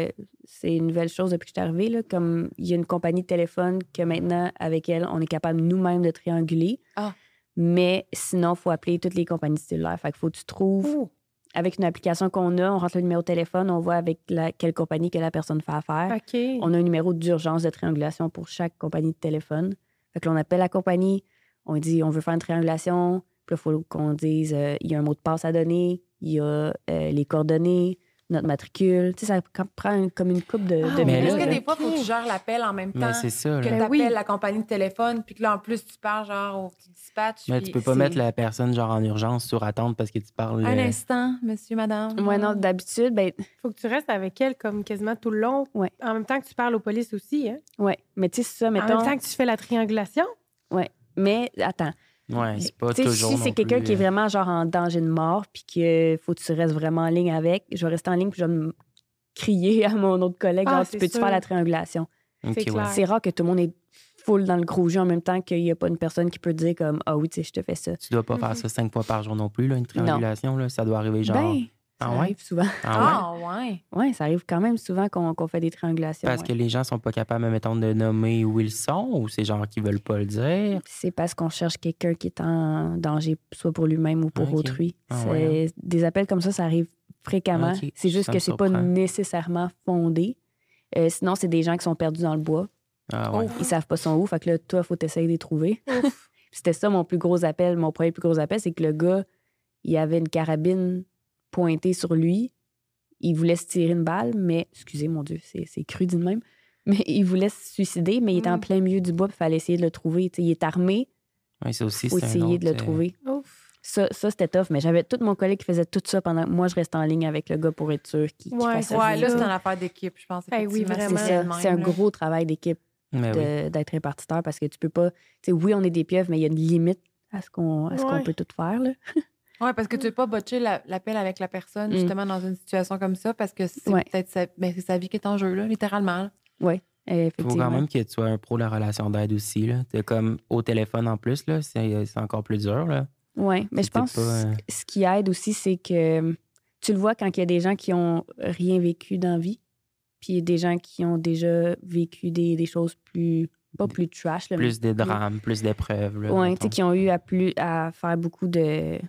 c'est une nouvelle chose depuis que je suis arrivée. Là, comme il y a une compagnie de téléphone que maintenant, avec elle, on est capable nous-mêmes de trianguler. Ah. Mais sinon, il faut appeler toutes les compagnies cellulaires. Fait qu'il faut que tu trouves, avec une application qu'on a, on rentre le numéro de téléphone, on voit avec quelle compagnie que la personne fait affaire. OK. On a un numéro d'urgence de triangulation pour chaque compagnie de téléphone. Fait que là, on appelle la compagnie, on dit on veut faire une triangulation. Puis là, il faut qu'on dise il y a un mot de passe à donner, il y a les coordonnées, notre matricule. Tu sais, ça prend comme une couple de Mais minutes. est-ce que là. des fois, il faut que tu gères l'appel en même temps? Mais c'est ça. Que Là. Ben tu appelles oui. la compagnie de téléphone, puis que là, en plus, tu parles genre au dispatch. Mais puis tu peux pas c'est- mettre la personne genre en urgence sur attente parce que tu parles. Un instant, monsieur, madame. Ouais, non, d'habitude, ben, Faut que tu restes avec elle comme quasiment tout le long. Ouais. En même temps que tu parles aux polices aussi. Hein? ouais. Mais tu sais, c'est ça, En mettons. même temps que tu fais la triangulation. Ouais. Mais attends. Ouais, c'est pas Tu sais, toujours. si non c'est quelqu'un plus, qui est vraiment genre en danger de mort, puis qu'il faut que tu restes vraiment en ligne avec, je vais rester en ligne, puis je vais me crier à mon autre collègue, Ah, genre, c'est tu peux-tu sûr. faire la triangulation? Ok, c'est ouais. clair. C'est rare que tout le monde est full dans le gros jeu en même temps qu'il n'y a pas une personne qui peut dire comme ah oui, tu sais, je te fais ça. Tu dois pas faire ça 5 fois par jour non plus, là, une triangulation. Là. Ça doit arriver genre. Ben, ça Ah ouais? arrive souvent. Ah ouais? Ah, ouais. Oui, ça arrive quand même souvent qu'on fait des triangulations. Parce ouais. que les gens sont pas capables, mettons, de nommer où ils sont ou c'est genre qu'ils veulent pas le dire. C'est parce qu'on cherche quelqu'un qui est en danger, soit pour lui-même ou pour Ok. autrui. Ah C'est- ouais, Des appels comme ça arrive fréquemment. Ok, C'est juste ça que me c'est pas surprend. nécessairement fondé. Sinon, c'est des gens qui sont perdus dans le bois. Ah ouais. Ils savent pas son où. Fait que là, toi, il faut t'essayer de les trouver. Puis c'était ça mon plus gros appel. Mon premier plus gros appel, c'est que le gars, il avait une carabine pointée sur lui. Il voulait se tirer une balle, mais... Excusez, mon Dieu, c'est cru dit de même. Mais il voulait se suicider, mais il était en plein milieu du bois, puis il fallait essayer de le trouver. T'sais, il est armé, Ouais, ça aussi, il faut c'est un essayer autre, de le trouver. Ouf. Ça c'était tough, mais j'avais tout mon collègue qui faisait tout ça pendant que moi, je restais en ligne avec le gars pour être sûr qu'il Ouais, fasse c'est Ouais, là, ça. c'est une affaire d'équipe, je pense. Eh oui, effectivement. vraiment. C'est C'est ça. le même, C'est un là. gros travail d'équipe Mais oui. d'être répartiteur parce que tu peux pas... Tu sais, oui, on est des pieuvres, mais il y a une limite à ce qu'on Ouais. peut tout faire, là. Oui, parce que tu ne veux pas botcher l'appel avec la personne, justement, dans une situation comme ça, parce que c'est Ouais. peut-être c'est sa vie qui est en jeu, là, littéralement. là. Oui, Il faut effectivement. quand même que tu sois un pro de la relation d'aide aussi. Là. T'es comme au téléphone en plus, là, c'est encore plus dur. Là. Oui, mais je C'était pense pas, que ce qui aide aussi, c'est que tu le vois quand il y a des gens qui ont rien vécu dans la vie, puis des gens qui ont déjà vécu des choses plus, pas plus trash. Là, Plus mais- des drames, plus d'épreuves. là, Oui, tu mettons. sais, qui ont eu à faire beaucoup de...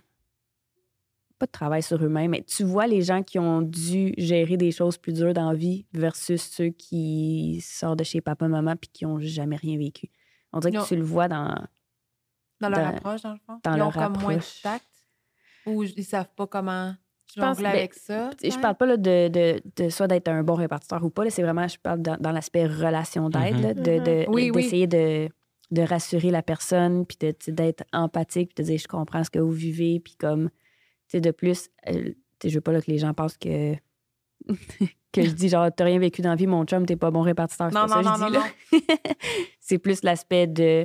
Pas de travail sur eux-mêmes, mais tu vois les gens qui ont dû gérer des choses plus dures dans la vie versus ceux qui sortent de chez papa-maman puis qui n'ont jamais rien vécu. On dirait Non. que tu le vois dans... Dans leur Dans- approche, dans le fond. dans Ils ont leur comme moins de approche. tact ou ils savent pas comment pense- jongler ben, avec ça. Je parle pas là, de soit d'être un bon répartiteur ou pas. là, C'est vraiment, je parle dans l'aspect relation d'aide, Mhm. là, Oui, oui. d'essayer de rassurer la personne, puis d'être empathique, puis de dire je comprends ce que vous vivez, puis comme, tu sais, de plus, tu sais, je veux pas là, que les gens pensent que que je dis genre t'as rien vécu dans la vie, mon chum, t'es pas bon répartiteur. C'est Non, pas non, ça que non, je dis, là. C'est plus l'aspect de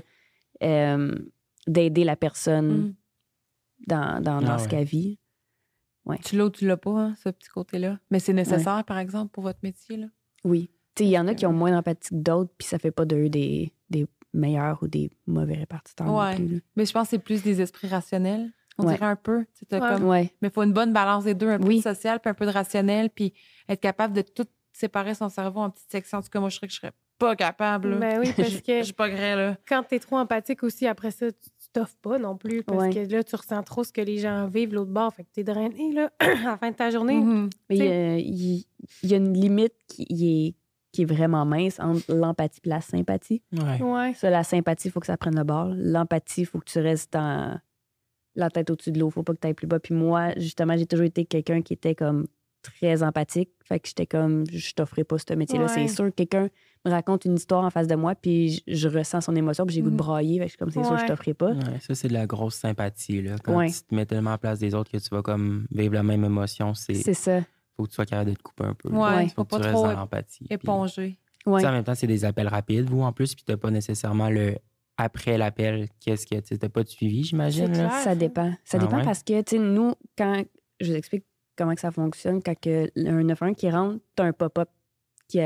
d'aider la personne dans Ah ce ouais. qu'elle vit. Tu l'as ou tu l'as pas, hein, ce petit côté-là. Mais c'est nécessaire, par exemple, pour votre métier. Là. Oui. Tu sais, il y en a qui ont moins d'empathie que d'autres, puis ça fait pas d'eux des meilleurs ou des mauvais répartiteurs non Ouais. plus. là. Mais je pense que c'est plus des esprits rationnels. On Ouais. dirait un peu. Tu sais, t'as Ouais. comme- Ouais. Mais il faut une bonne balance des deux, un peu Oui. de social puis un peu de rationnel, puis être capable de tout séparer son cerveau en petites sections. En tout cas, moi, je serais pas capable. là. Ben oui, parce Je que suis pas gré, là. quand t'es trop empathique aussi, après ça, tu t'offres pas non plus. Parce Ouais. que là, tu ressens trop ce que les gens vivent l'autre bord. Fait que t'es drainé, là, à la fin de ta journée. Mhm. Mais T'sais- il y a une limite qui est vraiment mince entre l'empathie et la sympathie. Ouais. Ouais. Ça, la sympathie, il faut que ça prenne le bord. L'empathie, il faut que tu restes la tête au-dessus de l'eau. Faut pas que tu ailles plus bas. Puis moi, justement, j'ai toujours été quelqu'un qui était comme très empathique. Fait que j'étais comme, je t'offrais pas ce métier-là. Ouais. C'est sûr, quelqu'un me raconte une histoire en face de moi, puis je ressens son émotion, puis j'ai le goût de brailler. Fait que je suis comme, c'est sûr, je Ouais. t'offrais pas. Ouais, ça, c'est de la grosse sympathie. Là. Quand Ouais. tu te mets tellement à la place des autres que tu vas comme vivre la même émotion, C'est ça. faut que tu sois capable de te couper un peu. Ouais, Faut faut que pas tu restes trop dans l'empathie. Puis, éponger. Ouais. tu sais, en même temps, c'est des appels rapides, vous, en plus, puis t'as pas nécessairement le après l'appel, qu'est-ce que tu t'as pas de suivi, j'imagine. C'est là? clair. Ça dépend. Ça Ah dépend ouais? parce que, tu sais, nous, quand je vous explique comment que ça fonctionne, quand que un 911 qui rentre, t'as un pop-up qui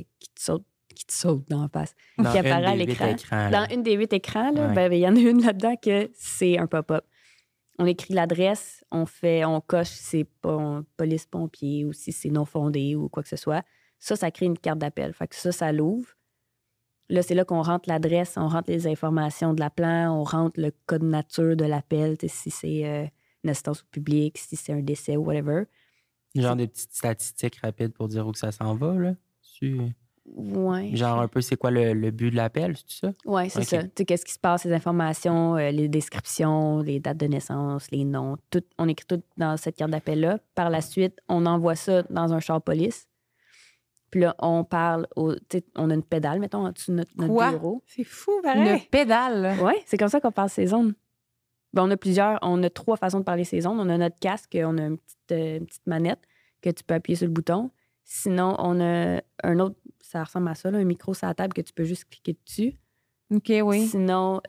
te saute dans la face, Dans qui apparaît à une des 8 l'écran. écrans, là. Dans une des 8 écrans, là, Ouais. ben, il y en a une là-dedans que c'est un pop-up. On écrit l'adresse, on coche si c'est pas police pompier ou si c'est non fondé ou quoi que ce soit. Ça crée une carte d'appel. Fait que ça l'ouvre. Là, c'est là qu'on rentre l'adresse, on rentre les informations de l'appelant, on rentre le code nature de l'appel, si c'est une assistance au public, si c'est un décès ou whatever. Genre des petites statistiques rapides pour dire où que ça s'en va, là. Ouais. Genre un peu, c'est quoi le but de l'appel, c'est ça? Oui, c'est Ok. ça. Tu sais, qu'est-ce qui se passe, les informations, les descriptions, les dates de naissance, les noms, tout, on écrit tout dans cette carte d'appel-là. Par la suite, on envoie ça dans un char police. Puis là, on parle, tu sais, on a une pédale, mettons, en dessous de notre Quoi? bureau. C'est fou, Une pareil. pédale. Oui, c'est comme ça qu'on parle ces zones. Ben, on a 3 façons de parler ces zones. On a notre casque, on a une petite manette que tu peux appuyer sur le bouton. Sinon, on a un autre, ça ressemble à ça, là, un micro sur la table que tu peux juste cliquer dessus. OK, oui. Sinon,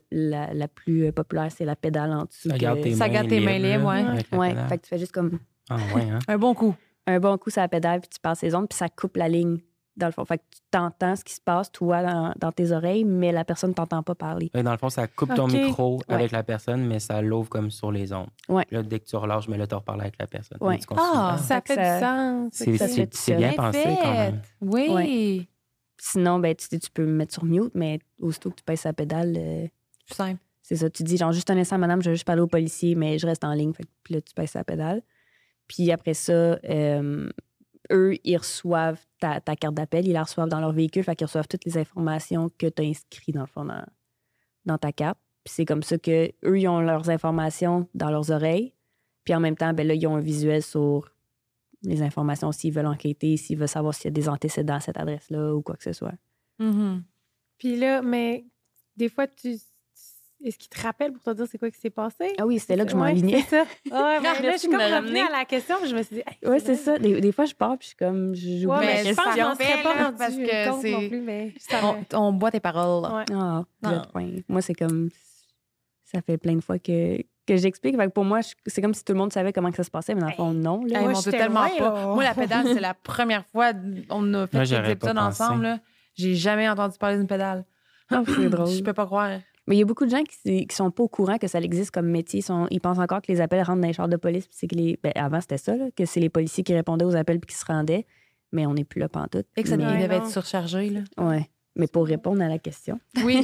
la plus populaire, c'est la pédale en dessous. Ça garde tes Ça mains garde tes mains libres, là, ouais. avec la Ouais, pédale. fait que tu fais juste comme Ah ouais, hein? Un bon coup. un bon coup sur la pédale, puis tu passes les ondes, puis ça coupe la ligne, dans le fond. Fait que tu t'entends ce qui se passe, toi, dans tes oreilles, mais la personne ne t'entend pas parler. Dans le fond, ça coupe ton Ok. micro avec la personne, mais ça l'ouvre comme sur les ondes. Ouais. Là, dès que tu relâches, mais là, tu reparles avec la personne. Ouais. Tu continues. Ah, Ça fait ça- du sens. C'est ça fait c'est bien tout pensé quand même. Oui. Ouais. Sinon, ben, tu peux me mettre sur mute, mais aussitôt que tu pèses sa pédale, Plus simple. c'est ça. Tu dis, genre, juste un instant, madame, je vais juste parler au policier, mais je reste en ligne. Fait que, puis là, tu pèses sa pédale. Puis après ça, eux, ils reçoivent ta carte d'appel, ils la reçoivent dans leur véhicule, fait qu'ils reçoivent toutes les informations que tu as inscrites, dans le fond, dans ta carte. Puis c'est comme ça que eux, ils ont leurs informations dans leurs oreilles. Puis en même temps, ben là, ils ont un visuel sur les informations s'ils veulent enquêter, s'ils veulent savoir s'il y a des antécédents à cette adresse-là ou quoi que ce soit. Mhm. Puis là, mais des fois, est-ce qu'il te rappelle pour te dire c'est quoi qui s'est passé? Ah oui, c'était là que je Ouais, m'enlignais. c'est ça. Ouais, mais là, je Merci suis de comme me revenue ramener. à la question, puis je me suis dit, hey, Oui, c'est vrai. ça. Des fois, je pars, puis je suis comme, j'oublie Ouais, ma mais je pense que je question. m'en serais pas là, rendu parce que compte c'est- non plus, mais ça On boit tes paroles. Ouais. Ah, Non. le point. Moi, c'est comme, ça fait plein de fois que j'explique. Fait que pour moi, c'est comme si tout le monde savait comment que ça se passait, mais dans le fond, non. Là. Hey, Moi, mon Dieu, j'étais tellement loin, pas. là. Moi, la pédale, c'est la première fois on a fait Moi, cet j'aurais épisode pas pensé. ensemble. Là. J'ai jamais entendu parler d'une pédale. Ah, c'est drôle. Je peux pas croire. Mais il y a beaucoup de gens qui sont pas au courant que ça existe comme métier. Ils pensent encore que les appels rentrent dans les chars de police. Puis c'est que avant, c'était ça, là, que c'est les policiers qui répondaient aux appels puis qui se rendaient. Mais on n'est plus là pantoute. Et que ça Mais- devait non. être surchargé. Là. Ouais. Mais pour répondre à la question. Oui.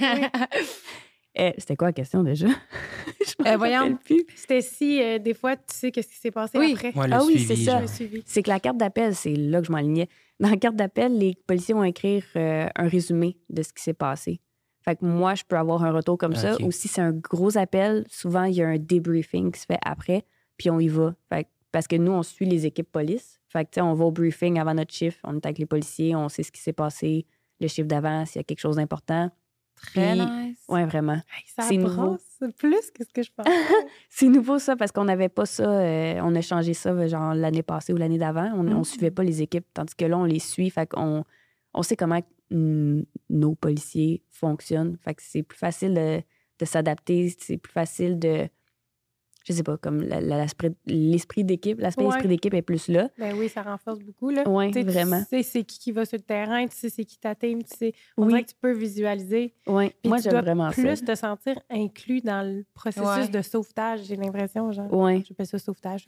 C'était quoi la question déjà? Je me Voyons. rappelle plus. C'était si, des fois, tu sais qu'est-ce qui s'est passé Oui. après. Ouais, le Ah oui, suivi, c'est ça. Je genre. me suivi. C'est que la carte d'appel, c'est là que je m'alignais. Dans la carte d'appel, les policiers vont écrire un résumé de ce qui s'est passé. Fait que moi, je peux avoir un retour comme ça. Ok. Ou si c'est un gros appel, souvent, il y a un debriefing qui se fait après, puis on y va. Fait que- parce que nous, on suit les équipes police. Fait que, tu sais, on va au briefing avant notre chiffre. On est avec les policiers, on sait ce qui s'est passé, le chiffre d'avant, s'il y a quelque chose d'important. Très Puis- nice. Ouais, vraiment. Hey, ça C'est nouveau. brasse plus que ce que je pensais. C'est nouveau, ça, parce qu'on n'avait pas ça. On a changé ça, genre, l'année passée ou l'année d'avant. On suivait pas les équipes, tandis que là, on les suit. Fait qu'on on sait comment nos policiers fonctionnent. Fait que c'est plus facile de s'adapter. C'est plus facile de... Je sais pas, comme l'esprit d'équipe. L'aspect Ouais. esprit d'équipe est plus là. Ben oui, ça renforce beaucoup. Là. Oui, Tu sais, vraiment. Tu sais c'est qui va sur le terrain, tu sais c'est qui t'atteint, tu sais. On Oui. dirait que tu peux visualiser. Oui, Puis moi, tu j'aime dois vraiment plus ça. te sentir inclus dans le processus Ouais. de sauvetage, j'ai l'impression. Genre, Oui. j'appelle ça sauvetage.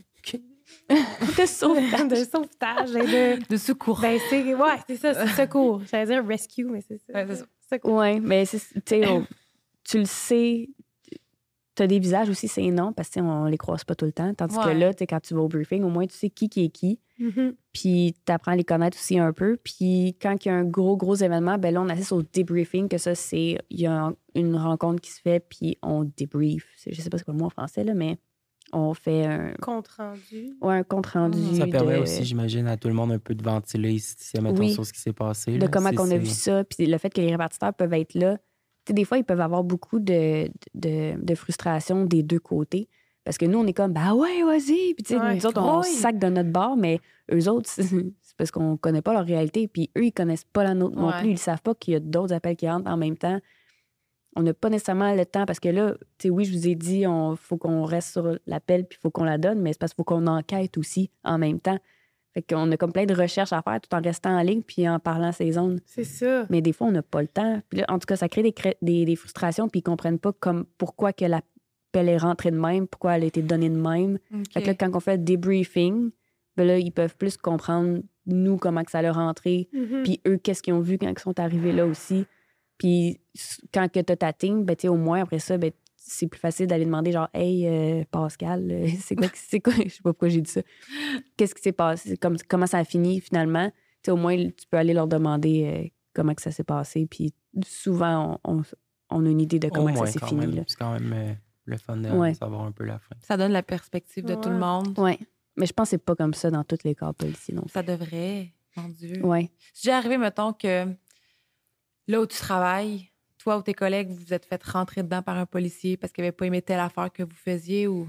De sauvetage. de sauvetage et de... De secours. Ben, c'est ça, c'est secours. J'allais dire rescue, mais c'est ça. Ouais, c'est ça. Secours. Oui, mais tu sais, tu le sais, tu as des visages aussi, c'est non, parce que tu sais, on les croise pas tout le temps. Tandis que Ouais. là, tu sais, quand tu vas au briefing, au moins, tu sais qui est qui. Mhm. Puis tu apprends à les connaître aussi un peu. Puis quand il y a un gros événement, ben là, on assiste au debriefing, que ça, c'est... Il y a une rencontre qui se fait, puis on débrief. Je sais pas c'est quoi le mot en français, là, mais on fait un compte-rendu. Ça permet de- aussi, j'imagine, à tout le monde un peu de ventiler si mettons Oui. sur ce qui s'est passé. de là. comment C'est- qu'on a vu ça, puis le fait que les répartiteurs peuvent être là. Tu sais, des fois, ils peuvent avoir beaucoup de frustration des deux côtés. Parce que nous, on est comme, bah ouais, vas-y. Puis, tu sais, Ouais, nous autres, on oui. sac de notre bord, mais eux autres, c'est parce qu'on connaît pas leur réalité. Puis eux, ils connaissent pas la nôtre non Ouais. plus. Ils savent pas qu'il y a d'autres appels qui rentrent en même temps. On n'a pas nécessairement le temps parce que là, tu sais, oui, je vous ai dit, faut qu'on reste sur l'appel puis il faut qu'on la donne, mais c'est parce qu'il faut qu'on enquête aussi en même temps. Fait qu'on a comme plein de recherches à faire tout en restant en ligne puis en parlant ces zones. C'est ça. Mais des fois, on n'a pas le temps. Puis là, en tout cas, ça crée des frustrations puis ils comprennent pas comme pourquoi que l'appel est rentré de même, pourquoi elle a été donnée de même. OK. Fait que là, quand on fait le debriefing, ben là, ils peuvent plus comprendre nous, comment que ça leur rentré, puis eux, qu'est-ce qu'ils ont vu quand ils sont arrivés là aussi. Puis quand que tu as ta team, ben, au moins, après ça, ben, c'est plus facile d'aller demander genre, hey, Pascal, c'est quoi? Je sais pas pourquoi j'ai dit ça. Qu'est-ce qui s'est passé? Comment ça a fini finalement? Au moins, tu peux aller leur demander comment que ça s'est passé. Puis souvent, on a une idée de comment que ça s'est fini. Là. C'est quand même le fun de savoir un peu la fin. Ça donne la perspective de tout le monde. Oui. Mais je pense que c'est pas comme ça dans tous les corps policiers. Non. Ça devrait, mon Dieu. Oui. C'est déjà arrivé, mettons, que là où tu travailles, toi ou tes collègues, vous vous êtes fait rentrer dedans par un policier parce qu'il n'avait pas aimé telle affaire que vous faisiez ou...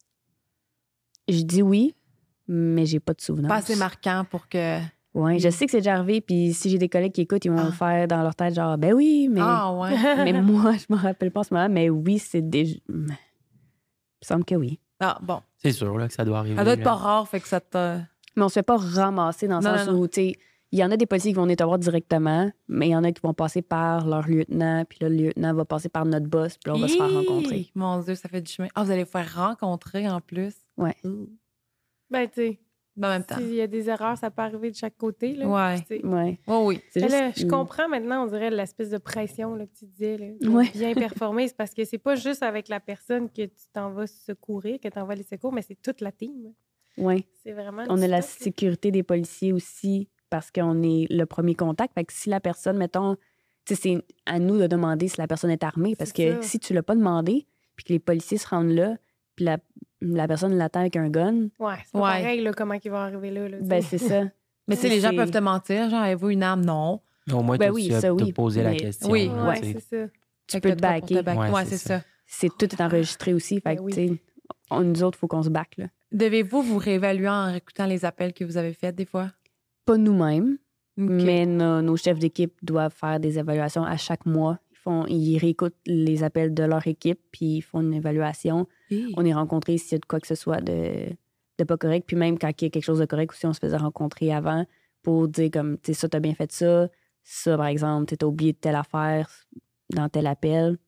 Je dis oui, mais j'ai pas de souvenir. Pas assez marquant pour que... Oui, je sais que c'est déjà arrivé, puis si j'ai des collègues qui écoutent, ils vont faire dans leur tête genre, ben oui, mais... Ah ouais. mais moi, je me rappelle pas en ce moment, mais oui, c'est déjà... Il me semble que oui. Ah, bon. C'est sûr là, que ça doit arriver. Ça doit être pas rare, fait que ça te... Mais on se fait pas ramasser dans le sens où, tu sais, il y en a des policiers qui vont venir te voir directement, mais il y en a qui vont passer par leur lieutenant, puis là, le lieutenant va passer par notre boss, puis là, on va se faire rencontrer. Mon Dieu, ça fait du chemin. Ah, vous allez vous faire rencontrer en plus? Ouais. Ben, tu sais, En même temps. s'il y a des erreurs, ça peut arriver de chaque côté. Là. Ouais. Puis, tu sais, Ouais. Oh oui. C'est mais juste... là, je comprends maintenant, on dirait, l'espèce de pression là, que tu disais, là, de Ouais. bien performer. C'est parce que c'est pas juste avec la personne que tu t'en vas secourir, que tu envoies les secours, mais c'est toute la team. Ouais. C'est vraiment... On du a la stock, là. sécurité des policiers aussi parce qu'on est le premier contact. Fait que si la personne, mettons, tu sais, c'est à nous de demander si la personne est armée. Parce C'est que ça. si tu l'as pas demandé, puis que les policiers se rendent là, puis la personne l'attend avec un gun, Ouais, c'est pas Ouais. pareil, là, comment ils vont arriver là. Là, tu ben sais. c'est ça. Mais tu sais, les gens C'est- peuvent te mentir. Genre, avez-vous une arme? Non. Mais au moins, Ben toi, oui, tu as ça, oui. te posé la Mais- question. Oui. là, Ouais, tu sais. c'est ça. Tu Fait peux que te toi, pour backer. backer. Ouais, Ouais, c'est c'est ça. ça. C'est tout est enregistré aussi. Fait que, Ben oui. tu sais, nous autres, il faut qu'on se back, là. Devez-vous vous réévaluer en écoutant les appels que vous avez faits des fois? Pas nous-mêmes, OK. mais nos chefs d'équipe doivent faire des évaluations à chaque mois. Ils réécoutent les appels de leur équipe, puis ils font une évaluation. Hi. On est rencontrés s'il y a de quoi que ce soit de pas correct. Puis même quand il y a quelque chose de correct aussi, on se faisait rencontrer avant pour dire comme, tu sais, ça, t'as bien fait ça. Ça, par exemple, t'as oublié de telle affaire dans tel appel.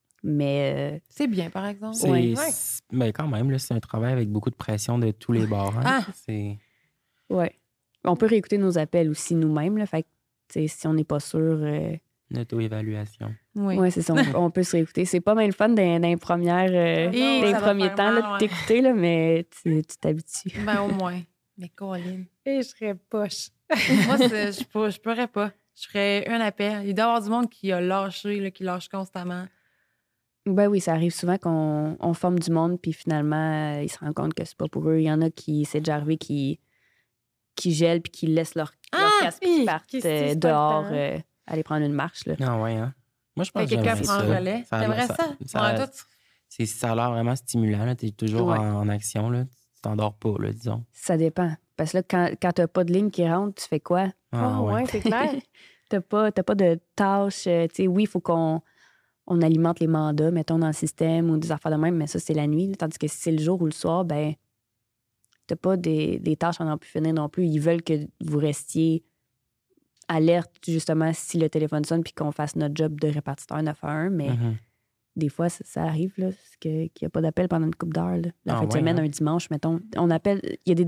Mais C'est bien, par exemple. C'est, Ouais. mais quand même, là, c'est un travail avec beaucoup de pression de tous les bords. Hein. Ah! C'est... ouais. On peut réécouter nos appels aussi nous-mêmes. Là, fait que, tu sais, si on n'est pas sûr... Une auto-évaluation. Oui. Ouais, c'est ça. On peut se réécouter. C'est pas mal le fun dans les premières, Et dans les ça doit premiers faire temps mal, là, de ouais. t'écouter, là, mais tu t'habitues. Ben, au moins. Mais Colin. Et je serais poche. Moi, je pourrais pas. Je ferais un appel. Il doit y avoir du monde qui a lâché, là, qui lâche constamment. Ben oui, ça arrive souvent qu'on forme du monde, puis finalement, ils se rendent compte que c'est pas pour eux. Il y en a qui, c'est déjà arrivé, qui gèlent, puis qui laissent leur casque, puis qui partent qui se disent pas le dehors, temps. aller prendre une marche. Là. Ah ouais, hein? Moi, je pense Fait que que quelqu'un j'aimerais prend ça. le relais. Ça a T'aimerais l'air- ça? Ouais, toi, tu- ça a l'air vraiment stimulant. Tu es toujours Ouais. en action. Là. Tu t'endors pas, là, disons. Ça dépend. Parce que là, quand t'as pas de ligne qui rentre, tu fais quoi? Ah ouais, c'est clair. T'as pas de tâches. Tu sais, oui, il faut qu'on alimente les mandats, mettons, dans le système ou des affaires de même, mais ça, c'est la nuit. Tandis que si c'est le jour ou le soir, ben t'as pas des tâches à n'en plus finir non plus. Ils veulent que vous restiez alerte, justement, si le téléphone sonne puis qu'on fasse notre job de répartiteur 911. Mais Mhm. des fois, ça arrive, là, qu'il n'y a pas d'appel pendant une couple d'heures. Là. La Ah fin de ouais, semaine, hein? un dimanche, mettons. On appelle... Il y a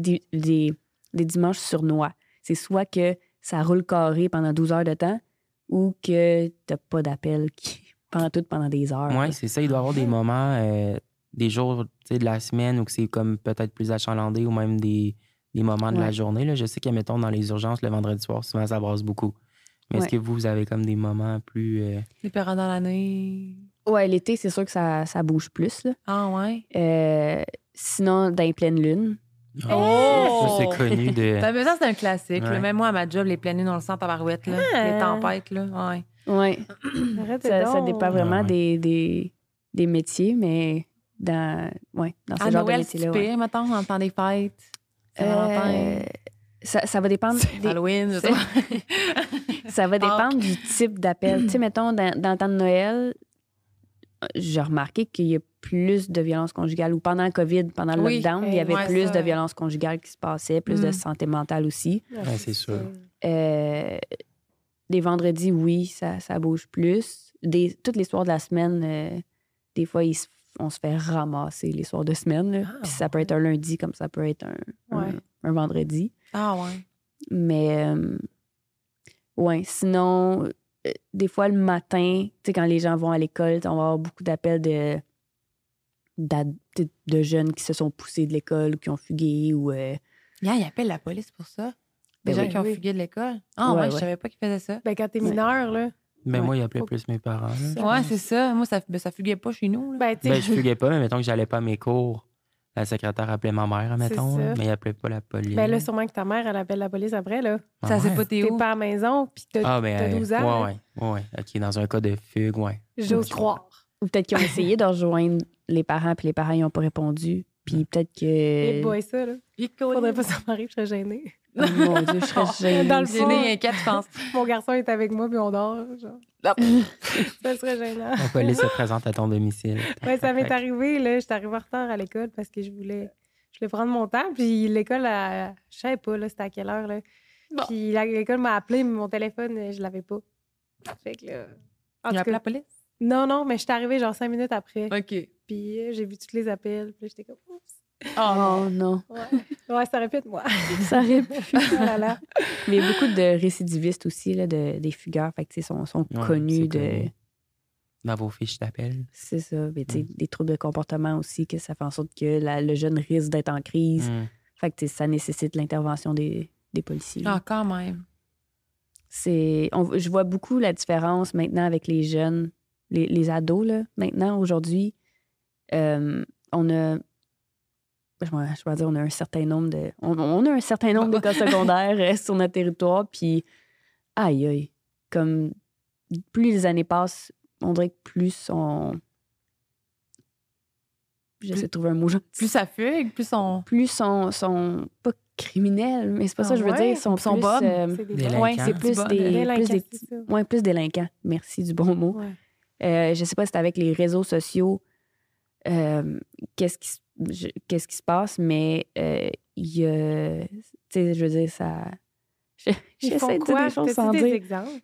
des dimanches surnois. C'est soit que ça roule carré pendant 12 heures de temps ou que t'as pas d'appel pendant des heures. Oui, là. c'est ça. Il doit y avoir des moments, des jours tu sais, de la semaine où que c'est comme peut-être plus achalandé ou même des moments de la Ouais. journée. Là. Je sais que, mettons, dans les urgences, le vendredi soir, souvent, ça brasse beaucoup. Mais est-ce Ouais. que vous avez comme des moments plus... Les parents dans l'année. Ouais, l'été, c'est sûr que ça bouge plus. Là. Ah, ouais. Sinon, dans les pleines lunes. Oh! Ça, c'est connu de... Mais ça, c'est un classique. là. Ouais. Même moi, à ma job, les pleines nuits, on le sent en barouette. Là. Ah! Les tempêtes, là. Ouais. Ouais. Arrête Ça donc. dépend vraiment Ah ouais. des métiers, mais dans ce À genre de Noël, c'est métier-là. ouais. pire, mettons, dans le temps des fêtes. Saint-Valentin. Ça va dépendre. Halloween, je sais pas. Ça va dépendre du type d'appel. Tu sais, mettons, dans le temps de Noël, j'ai remarqué qu'il y a plus de violence conjugale. Ou pendant le COVID, pendant le Oui, lockdown, il y avait ouais, plus ça. de violence conjugale qui se passait, plus de Mm. santé mentale aussi. Ah, Ouais, c'est sûr. Les vendredis, oui, ça bouge plus. Toutes les soirs de la semaine, des fois, on se fait ramasser les soirs de semaine. Là. Ah, Puis ça peut être un lundi comme ça peut être un Ouais. vendredi. Ah, ouais. Mais, ouais, sinon, des fois, le matin, tu sais, quand les gens vont à l'école, on va avoir beaucoup d'appels de jeunes qui se sont poussés de l'école, qui ont fugué ou... Ils appellent la police pour ça. Des Ben gens oui. qui ont fugué de l'école. Ah, Ouais, ouais, ouais. je savais pas qu'ils faisaient ça. Ben, quand t'es mineur, là. Ben, Ouais. moi, il appelait plus mes parents. là. Ouais, c'est ça. Moi, ça fuguait pas chez nous. Là. Ben, tu Ben, sais, je fuguais pas, mais mettons que j'allais pas à mes cours. La secrétaire appelait ma mère, mettons, ça. là, mais elle appelait pas la police. ben là, sûrement que ta mère, elle appelle la police après, là. Ah, Ça, c'est ouais. pas t'es T'es où? pas à la maison, puis t'as ben, 12 ans. là. ouais. OK, dans un cas de fugue, ouais. J'ose croire. Ou peut-être qu'ils ont essayé de rejoindre les parents, puis les parents, ils n'ont pas répondu. Puis peut-être Et que... boy, ça, là. Faudrait pas que ça m'arrive, je serais gênée. Oh, mon Dieu, je serais gênée. Dans le J'ai fond, né inquiète, je pense. mon garçon est avec moi, puis on dort. Genre. Non. Ça serait gênant. La police se présente à ton domicile. Ouais, ça m'est arrivé, là. J'étais arrivée en retard à l'école parce que je voulais prendre mon temps. Puis l'école, je savais pas, là, c'était à quelle heure, là. Bon. Puis l'école m'a appelé, mais mon téléphone, je l'avais pas. Fait que là. En Il tout a appelé la cas, police? non, mais je suis arrivée genre 5 minutes après. OK. Puis j'ai vu tous les appels. Puis là, j'étais comme, oups. Oh non. Ouais, ça aurait pu être moi. Ça aurait pu. Oh là là. Mais il y a beaucoup de récidivistes aussi, là, des fugueurs. Fait que, tu sais, sont Ouais, connus c'est de... connu. Dans vos fiches d'appel. C'est ça. Mais, tu sais, des troubles de comportement aussi, que ça fait en sorte que le jeune risque d'être en crise. Fait que, tu sais, ça nécessite l'intervention des policiers. Ah, quand même. Je vois beaucoup la différence maintenant avec les jeunes, les ados, là. Maintenant, aujourd'hui, on a... Je vais dire, on a un certain nombre de... On a un certain nombre d'écoles secondaires sur notre territoire, puis aïe, comme plus les années passent, on dirait que plus on... J'essaie de trouver un mot. Plus ça fugue, plus on... Plus sont pas criminels, mais c'est pas ça que je veux ouais? dire. Sont Sont plus, bobs. C'est des Délinquants. ouais, c'est plus Des des... délinquants, plus des c'est ça. ouais, plus délinquants. Merci du bon mot. Ouais. Je sais pas si c'est avec les réseaux sociaux, qu'est-ce qui se passe, mais il y a... Tu sais, je veux dire, ça... Ils font J'essaie de dire quoi? des choses T'as-tu sans des dire. exemples?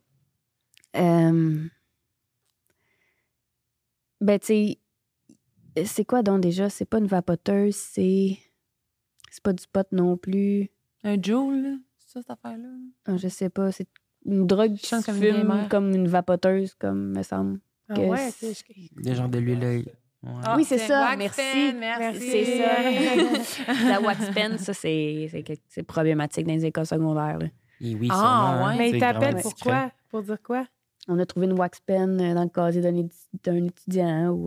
Ben, tu sais, c'est quoi donc déjà? C'est pas une vapoteuse, c'est pas du pot non plus. Un Joule, là? C'est ça, cette affaire-là? Ah, je sais pas, c'est une drogue qui Chante se comme une vieille fume mère. comme une vapoteuse, comme me semble. Ah que ouais, c'est- Des gens de l'huile. Ouais. Ah, Oui, c'est ça, Wax merci. Pen, merci. C'est ça. La wax pen, ça, c'est problématique dans les écoles secondaires. Là. Et oui, Ah, sûrement, ouais. Mais c'est ils t'appellent vraiment pour discret. quoi? Pour dire quoi? On a trouvé une wax pen dans le casier d'un étudiant où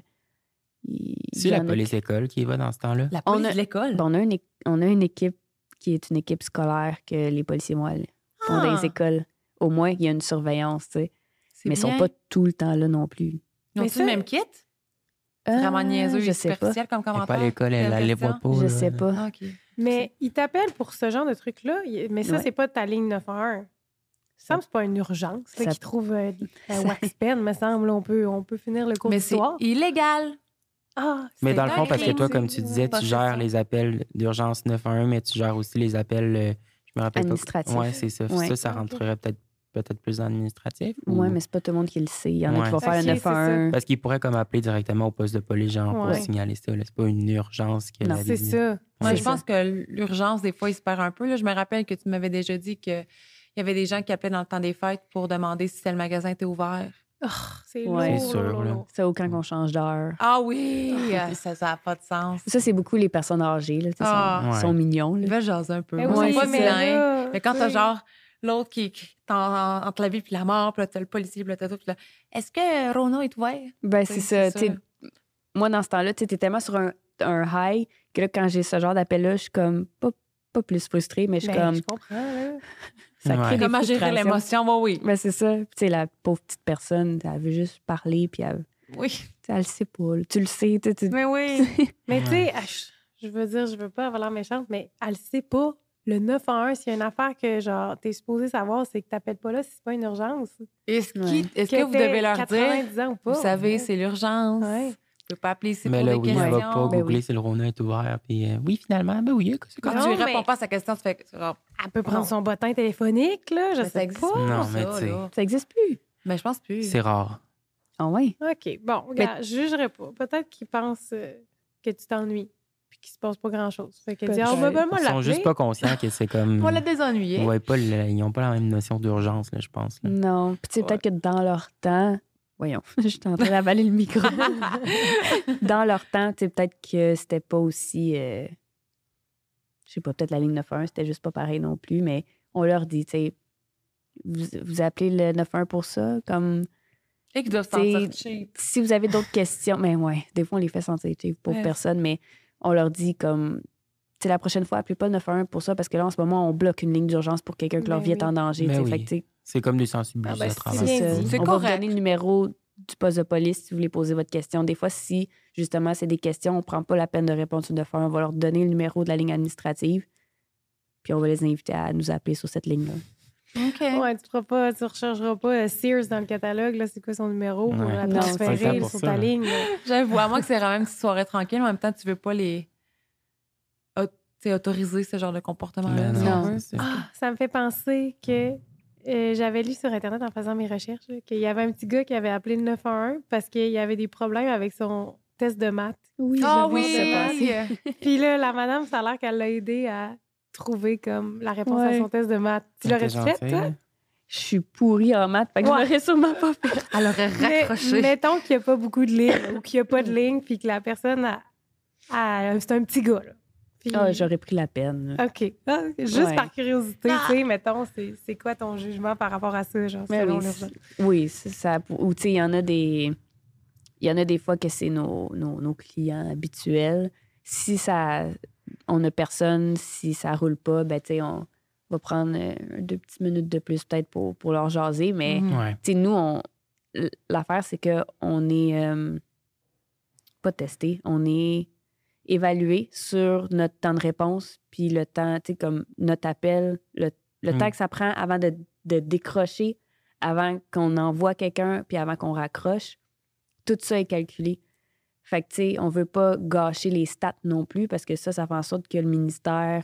C'est la police école qui y va dans ce temps-là. La On police a- de l'école. on a une équipe qui est une équipe scolaire que les policiers vont aller dans Ah. les écoles. Au moins, il y a une surveillance, tu sais. C'est Mais ils sont bien. pas tout le temps là non plus. Ils ont Mais le même kit? Vraiment niaiseux je et sais pas. superficiel comme Elle est commentaire. pas à l'école, elle les voit pas. Je là. sais pas. Ah, OK. Mais ils t'appellent pour ce genre de truc-là. Mais ça, Ouais. c'est pas ta ligne 911. Ça me semble que c'est pas une urgence là, Ça- qu'ils trouvent un ça- wax pen, me semble. On peut finir le cours Mais c'est d'histoire. illégal. Ah, Mais c'est dans le fond, parce que toi, dingue, comme tu disais, tu possession. gères les appels d'urgence 911, mais tu gères aussi les appels, je me rappelle Administratifs. pas. Ouais, c'est ça. Ouais. Ça rentrerait peut-être plus dans l'administratif. Oui, ou- mais c'est pas tout le monde qui le sait. Il y en a Ouais. qui vont faire Ok, un c'est 911. Parce qu'ils pourraient comme appeler directement au poste de police, genre, pour Ouais. signaler ça. là. C'est pas une urgence que Non. la C'est vie- ça. Moi, C'est je ça. pense que l'urgence, des fois, il se perd un peu. Là, je me rappelle que tu m'avais déjà dit qu'il y avait des gens qui appelaient dans le temps des fêtes pour demander si le magasin était ouvert. Oh, c'est Ouais. lourd, C'est sûr, lourd, là. lourd. Ça, aucun qu'on change d'heure. Ah oui! ça n'a pas de sens. Ça, c'est beaucoup les personnes âgées. Là, tu sais, Ah. ils Ouais. sont mignons. Ils Là. veulent jaser un peu. Ben Moi, oui, ils sont pas c'est vilains. là, Mais quand tu t'as sais. genre l'autre qui est entre la vie et la mort, puis là, t'as le policier, puis là, t'as tout, puis là, est-ce que Rona est ouvert? Ben, Tu sais, c'est ça. Tu sais, moi, dans ce temps-là, tu es tellement sur un high que là, quand j'ai ce genre d'appel-là, je suis comme pas plus frustrée, mais je suis Ben, comme je comprends. Là. ça Ouais. crée des Comment gérer frustrations. l'émotion? Oui, Ben, c'est ça. Puis, tu sais, la pauvre petite personne, elle veut juste parler, puis elle, oui. tu sais, elle le sait pas. là. Tu le sais. Tu... Mais oui. Mais tu sais, je veux dire, je veux pas avoir l'air méchante, mais elle sait pas. Le 911, s'il y a une affaire que genre t'es supposé savoir, c'est que t'appelles pas là si c'est pas une urgence. Est-ce Ouais. que vous devez leur dire, 90 ans ou pas? vous savez, Ouais. c'est l'urgence. Ouais. Vous pouvez pas appeler ici Mais pour là, des oui, questions. elle va pas Ben googler oui. si le Rona est ouvert. Puis oui, finalement, ben oui, c'est Quand Non, tu mais- réponds pas à sa question, tu fais... oh, Elle peut prendre Non. son bottin téléphonique, là, je mais ça sais existe pas. pas, Non, ça, mais tu sais. là. Ça existe plus. Mais je pense plus. C'est rare. Ah ouais. OK, bon, regarde, je jugerai pas. Peut-être qu'ils pensent que tu t'ennuies puis qu'il se passe pas grand-chose. Fait qu'elle dit, Peut-être. on va pas Ils l'appeler. sont juste pas conscients que c'est comme. On va la désennuyer. Ils n'ont pas la même notion d'urgence, là, je pense. Là. Non. Puis, tu sais, peut-être que dans leur temps, voyons, je suis en train d'avaler le micro. Dans leur temps, tu sais, peut-être que c'était pas aussi. Je sais pas, peut-être la ligne 911, c'était juste pas pareil non plus, mais on leur dit, tu sais, vous appelez le 911 pour ça, comme. Et qu'ils doivent se T'sais, sentir cheap. Si vous avez d'autres questions, mais ouais, des fois, on les fait sentir cheap pour Ouais. personne, mais on leur dit comme. Tu sais, la prochaine fois, appelez pas le 911 pour ça, parce que là, en ce moment, on bloque une ligne d'urgence pour quelqu'un que leur Ben vie est oui. en danger. Ben tu sais. oui. Fait que, tu sais, C'est comme des sensibiliser Ah, ben, à c'est travers. bien ça. dit. C'est On va vous correct. donner le numéro du poste de police si vous voulez poser votre question. Des fois, si justement c'est des questions, on prend pas la peine de répondre sur le 911, on va leur donner le numéro de la ligne administrative, puis on va les inviter à nous appeler sur cette ligne-là. OK. Ouais, tu rechercheras pas Sears dans le catalogue, là, c'est quoi son numéro pour Ouais. la Non, c'est pas transférer le temps sur pour ta ça, là. ligne. là. J'avoue, à moins que c'est vraiment une petite soirée tranquille, mais en même temps, tu veux pas les autoriser ce genre de comportement-là. Mais si non, on veut. c'est ça. Ah, ça me fait penser que j'avais lu sur Internet en faisant mes recherches là, qu'il y avait un petit gars qui avait appelé le 911 parce qu'il y avait des problèmes avec son test de maths. Oui, Ah je vois oui! ça Puis là, la madame, ça a l'air qu'elle l'a aidé à trouver comme la réponse à Ouais. son test de maths. Tu T'es l'aurais-tu fait, gentil, toi? là. Je suis pourrie en maths, fait que Ouais. je l'aurais sûrement pas fait. Elle aurait Mais raccroché. mettons qu'il n'y a pas beaucoup de lignes ou qu'il n'y a pas de ligne puis que la personne c'est un petit gars. Là. Puis- Ah, j'aurais pris la peine. OK. Ah, juste Ouais. par curiosité, tu sais, mettons, c'est quoi ton jugement par rapport à ça, genre, Mais selon oui, l'urgence? oui, c'est ça. Ou tu sais, il y en a des fois que c'est nos clients habituels. Si ça, on n'a personne, si ça roule pas, ben tu sais, on va prendre 2 petites minutes de plus peut-être pour leur jaser. Mais Mhm. Ouais. tu sais, nous, l'affaire, c'est qu'on est pas testé, on est évalué sur notre temps de réponse, puis le temps, tu sais, comme notre appel, le temps que ça prend avant de décrocher, avant qu'on envoie quelqu'un, puis avant qu'on raccroche. Tout ça est calculé. Fait que, tu sais, on veut pas gâcher les stats non plus, parce que ça fait en sorte que le ministère,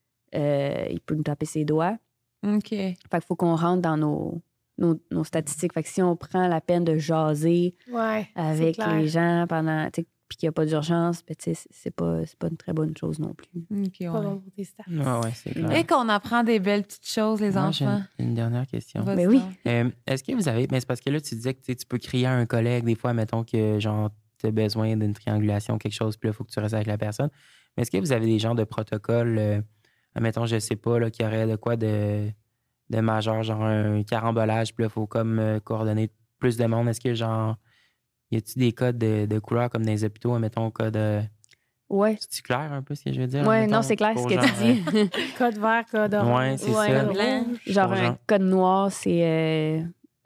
il peut nous taper ses doigts. OK. Fait qu'il faut qu'on rentre dans nos statistiques. Fait que si on prend la peine de jaser Ouais, avec c'est clair. les gens pendant, tu sais, puis qu'il n'y a pas d'urgence, ben, tu sais, c'est pas une très bonne chose non plus. OK, Pas ouais. bon pour tes stats. Ouais, c'est clair. Et qu'on apprend des belles petites choses, les Moi, j'ai enfants. une dernière question. Vas-y Ben oui. donc. Est-ce que vous avez. Mais c'est parce que là, tu disais que tu sais, tu peux crier à un collègue, des fois, mettons que genre tu as besoin d'une triangulation, quelque chose, puis là, il faut que tu restes avec la personne. Mais est-ce que vous avez des genres de protocoles, mettons, je sais pas, là, qu'il y aurait de quoi de majeur, genre un carambolage, puis là, il faut comme coordonner plus de monde. Est-ce que genre. Y a-tu des codes de couleurs comme dans les hôpitaux, mettons, code. Ouais. C'est-tu clair un peu ce que je veux dire? Ouais, mettons, non, c'est clair ce pour que genre, tu dis. Code vert, code orange. Ouais, c'est Ouais, ça. code Blanc. Genre Pour un genre- code noir, c'est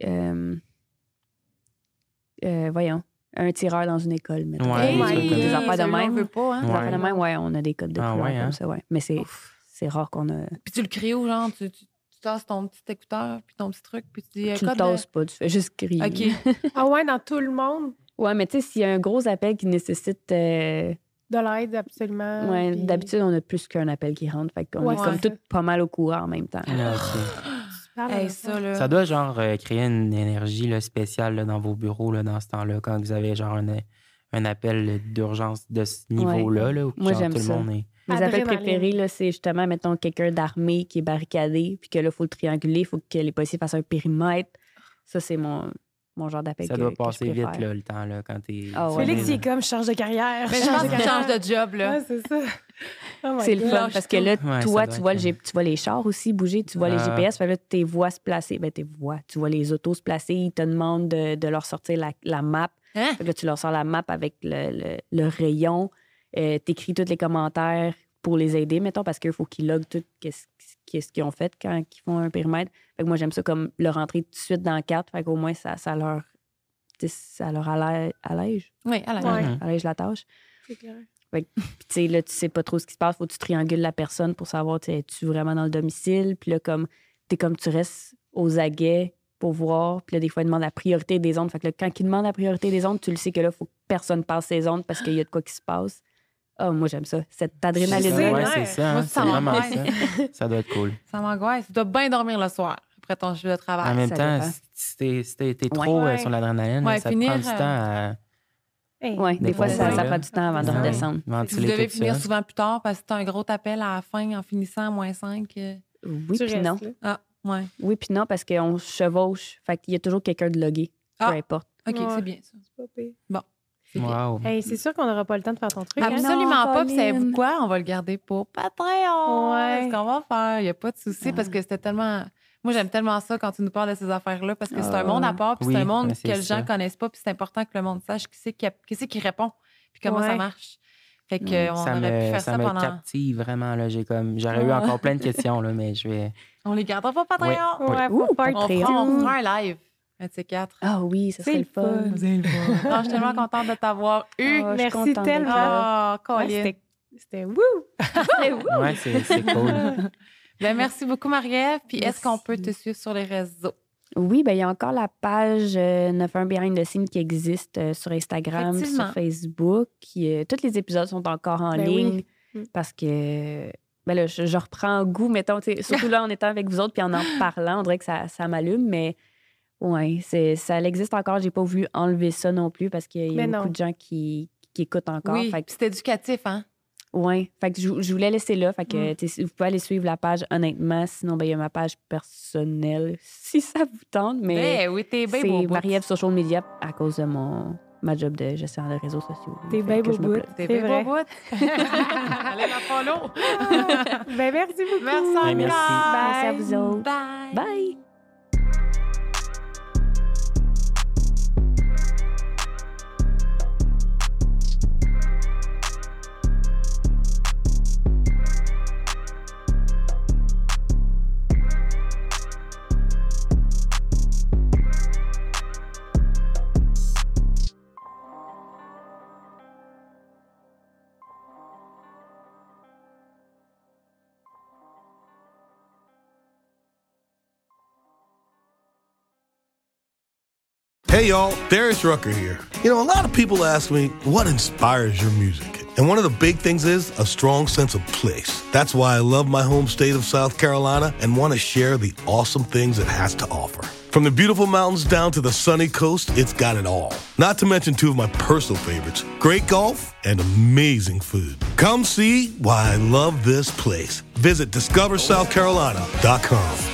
voyons, un tireur dans une école, mettons. Ouais, Hey, des trucs comme des ça. affaires de celui-là, on même. veut pas, hein? Des Ouais. affaires de même, ouais, on a des codes de Ah, couleurs ouais, hein? comme ça, ouais. Mais c'est rare qu'on a. Puis tu le cries ou genre, tu tasses ton petit écouteur, puis ton petit truc, puis tu dis Tu le code tasses pas, tu fais juste crier. OK. Ah ouais, dans tout le monde, Ouais, mais tu sais, s'il y a un gros appel qui nécessite. de l'aide, absolument. Ouais, puis- d'habitude, on a plus qu'un appel qui rentre. Fait qu'on Ouais, est comme c'est tout pas mal au courant en même temps. Ah, ok. Tu parles Hey, de ça, là. Ça doit genre créer une énergie là, spéciale là, dans vos bureaux là, dans ce temps-là, quand vous avez genre un appel d'urgence de ce niveau-là. Là, où Moi, genre, j'aime tout le ça. monde est. Mes appels Adrénaline. préférés, là, c'est justement, mettons, quelqu'un d'armé qui est barricadé, puis que là, il faut le trianguler, il faut que les policiers fassent un périmètre. Ça, c'est mon genre d'appel Ça que doit que passer je vite préfère. là, le temps là, quand t'es. Ah ouais. Félix, il est comme, je change de carrière. Mais je pense que tu changes de job, là. Ouais, c'est ça. Oh my C'est le God. fun parce que là, Ouais, toi, ça doit tu vois, être- tu vois les chars aussi bouger, tu vois les Ah. GPS, fait là, tes voix se placer. Ben, tu vois les autos se placer, ils te demandent de leur sortir la map. Hein? Fait que là, tu leur sors la map avec le rayon, t'écris tous les commentaires pour les aider, mettons, parce qu'il faut qu'ils loguent tout qu'est-ce qu'ils ont fait quand ils font un périmètre. Fait que moi, j'aime ça comme leur rentrer tout de suite dans le cadre, fait qu'au moins, ça leur allège Oui, à la Ouais. Mhm. allège la tâche. C'est clair. Puis, tu sais, là, tu sais pas trop ce qui se passe. Faut que tu triangules la personne pour savoir, tu sais, es-tu vraiment dans le domicile? Puis là, tu restes aux aguets pour voir. Puis là, des fois, ils demandent la priorité des ondes. Fait que là, quand ils demandent la priorité des ondes, tu le sais que là, il faut que personne passe ces ondes parce qu'il y a de quoi qui se passe. Ah, moi, j'aime ça. Cette adrénaline. C'est Ouais, vrai. c'est ça. Moi, hein, ça c'est vraiment m'angoisse. ça. Ça doit être cool. Ça m'angoisse. Tu dois bien dormir le soir après ton chiffre de En travail. même ça temps, dépend. si t'es trop Ouais. sur l'adrénaline, Ouais, ça finir, te prend du temps à. Hey. Oui, des fois, ça prend du temps avant de Ah oui. redescendre. Si vous Ventiler devez tout finir ça. souvent plus tard parce que c'est un gros appel à la fin en finissant à -5. Oui, Tu puis restes non. là. Ah, ouais. Oui, puis non, parce qu'on chevauche. Fait qu'il y a toujours quelqu'un de logué, peu Ah. importe. OK, Ouais. c'est bien ça. C'est pas pire. C'est bien. Wow. Hey, c'est sûr qu'on n'aura pas le temps de faire ton truc. hein? Absolument non, pas. Puis savez-vous Colin. quoi? On va le garder pour Patreon. Ouais. C'est ce qu'on va faire. Il n'y a pas de souci parce que c'était tellement... Moi, j'aime tellement ça quand tu nous parles de ces affaires-là parce que c'est un monde à part puis Oui, c'est un monde mais c'est que les gens ça. connaissent pas puis c'est important que le monde sache qui c'est qui répond puis comment Ouais. ça marche. Fait que on Ça aurait pu faire ça me pendant... captive vraiment. Là. J'aurais eu Ah. encore plein de questions, là, mais je vais. On les gardera pas Patreon. Oui. Ouais, Ouh, faut faire Patreon. On fera un live. Un de ces quatre. Ah oui, ça serait le fun. Non, je suis tellement contente de t'avoir eu. Ah, je suis Merci contente tellement. d'être là. Oh, Ouais, Colin. c'était wouh! Ouais, c'est cool. Ben, merci beaucoup, Marie-Ève. Puis est-ce Merci. qu'on peut te suivre sur les réseaux? Oui, ben il y a encore la page 91 Behind the Scene qui existe sur Instagram, Effectivement. sur Facebook. Tous les épisodes sont encore en Ben ligne oui. parce que ben là, je reprends goût, mettons, tu sais, surtout là en étant avec vous autres puis en parlant, on dirait que ça m'allume, mais ouais, ça existe encore. J'ai pas voulu enlever ça non plus parce qu'il y a Mais beaucoup non. de gens qui écoutent encore. Oui, Fait que, puis c'est éducatif, hein? ouais, fait que je voulais laisser là. Fait que tu sais, vous pouvez aller suivre la page honnêtement. Sinon, ben il y a ma page personnelle si ça vous tente. Mais Ben oui, t'es bien c'est beau bout. Marie-Ève Social Media à cause de ma job de gestionnaire de réseaux sociaux. T'es Fait bien que beau je me bout. plug. T'es C'est bien vrai. beau bout. Allez, la follow. Ben, merci beaucoup. Merci Ben, merci. encore. Merci à vous autres. Bye. Bye! Hey y'all, Darius Rucker here. You know, a lot of people ask me, what inspires your music? And one of the big things is a strong sense of place. That's why I love my home state of South Carolina and want to share the awesome things it has to offer. From the beautiful mountains down to the sunny coast, it's got it all. Not to mention two of my personal favorites, great golf and amazing food. Come see why I love this place. Visit discoversouthcarolina.com.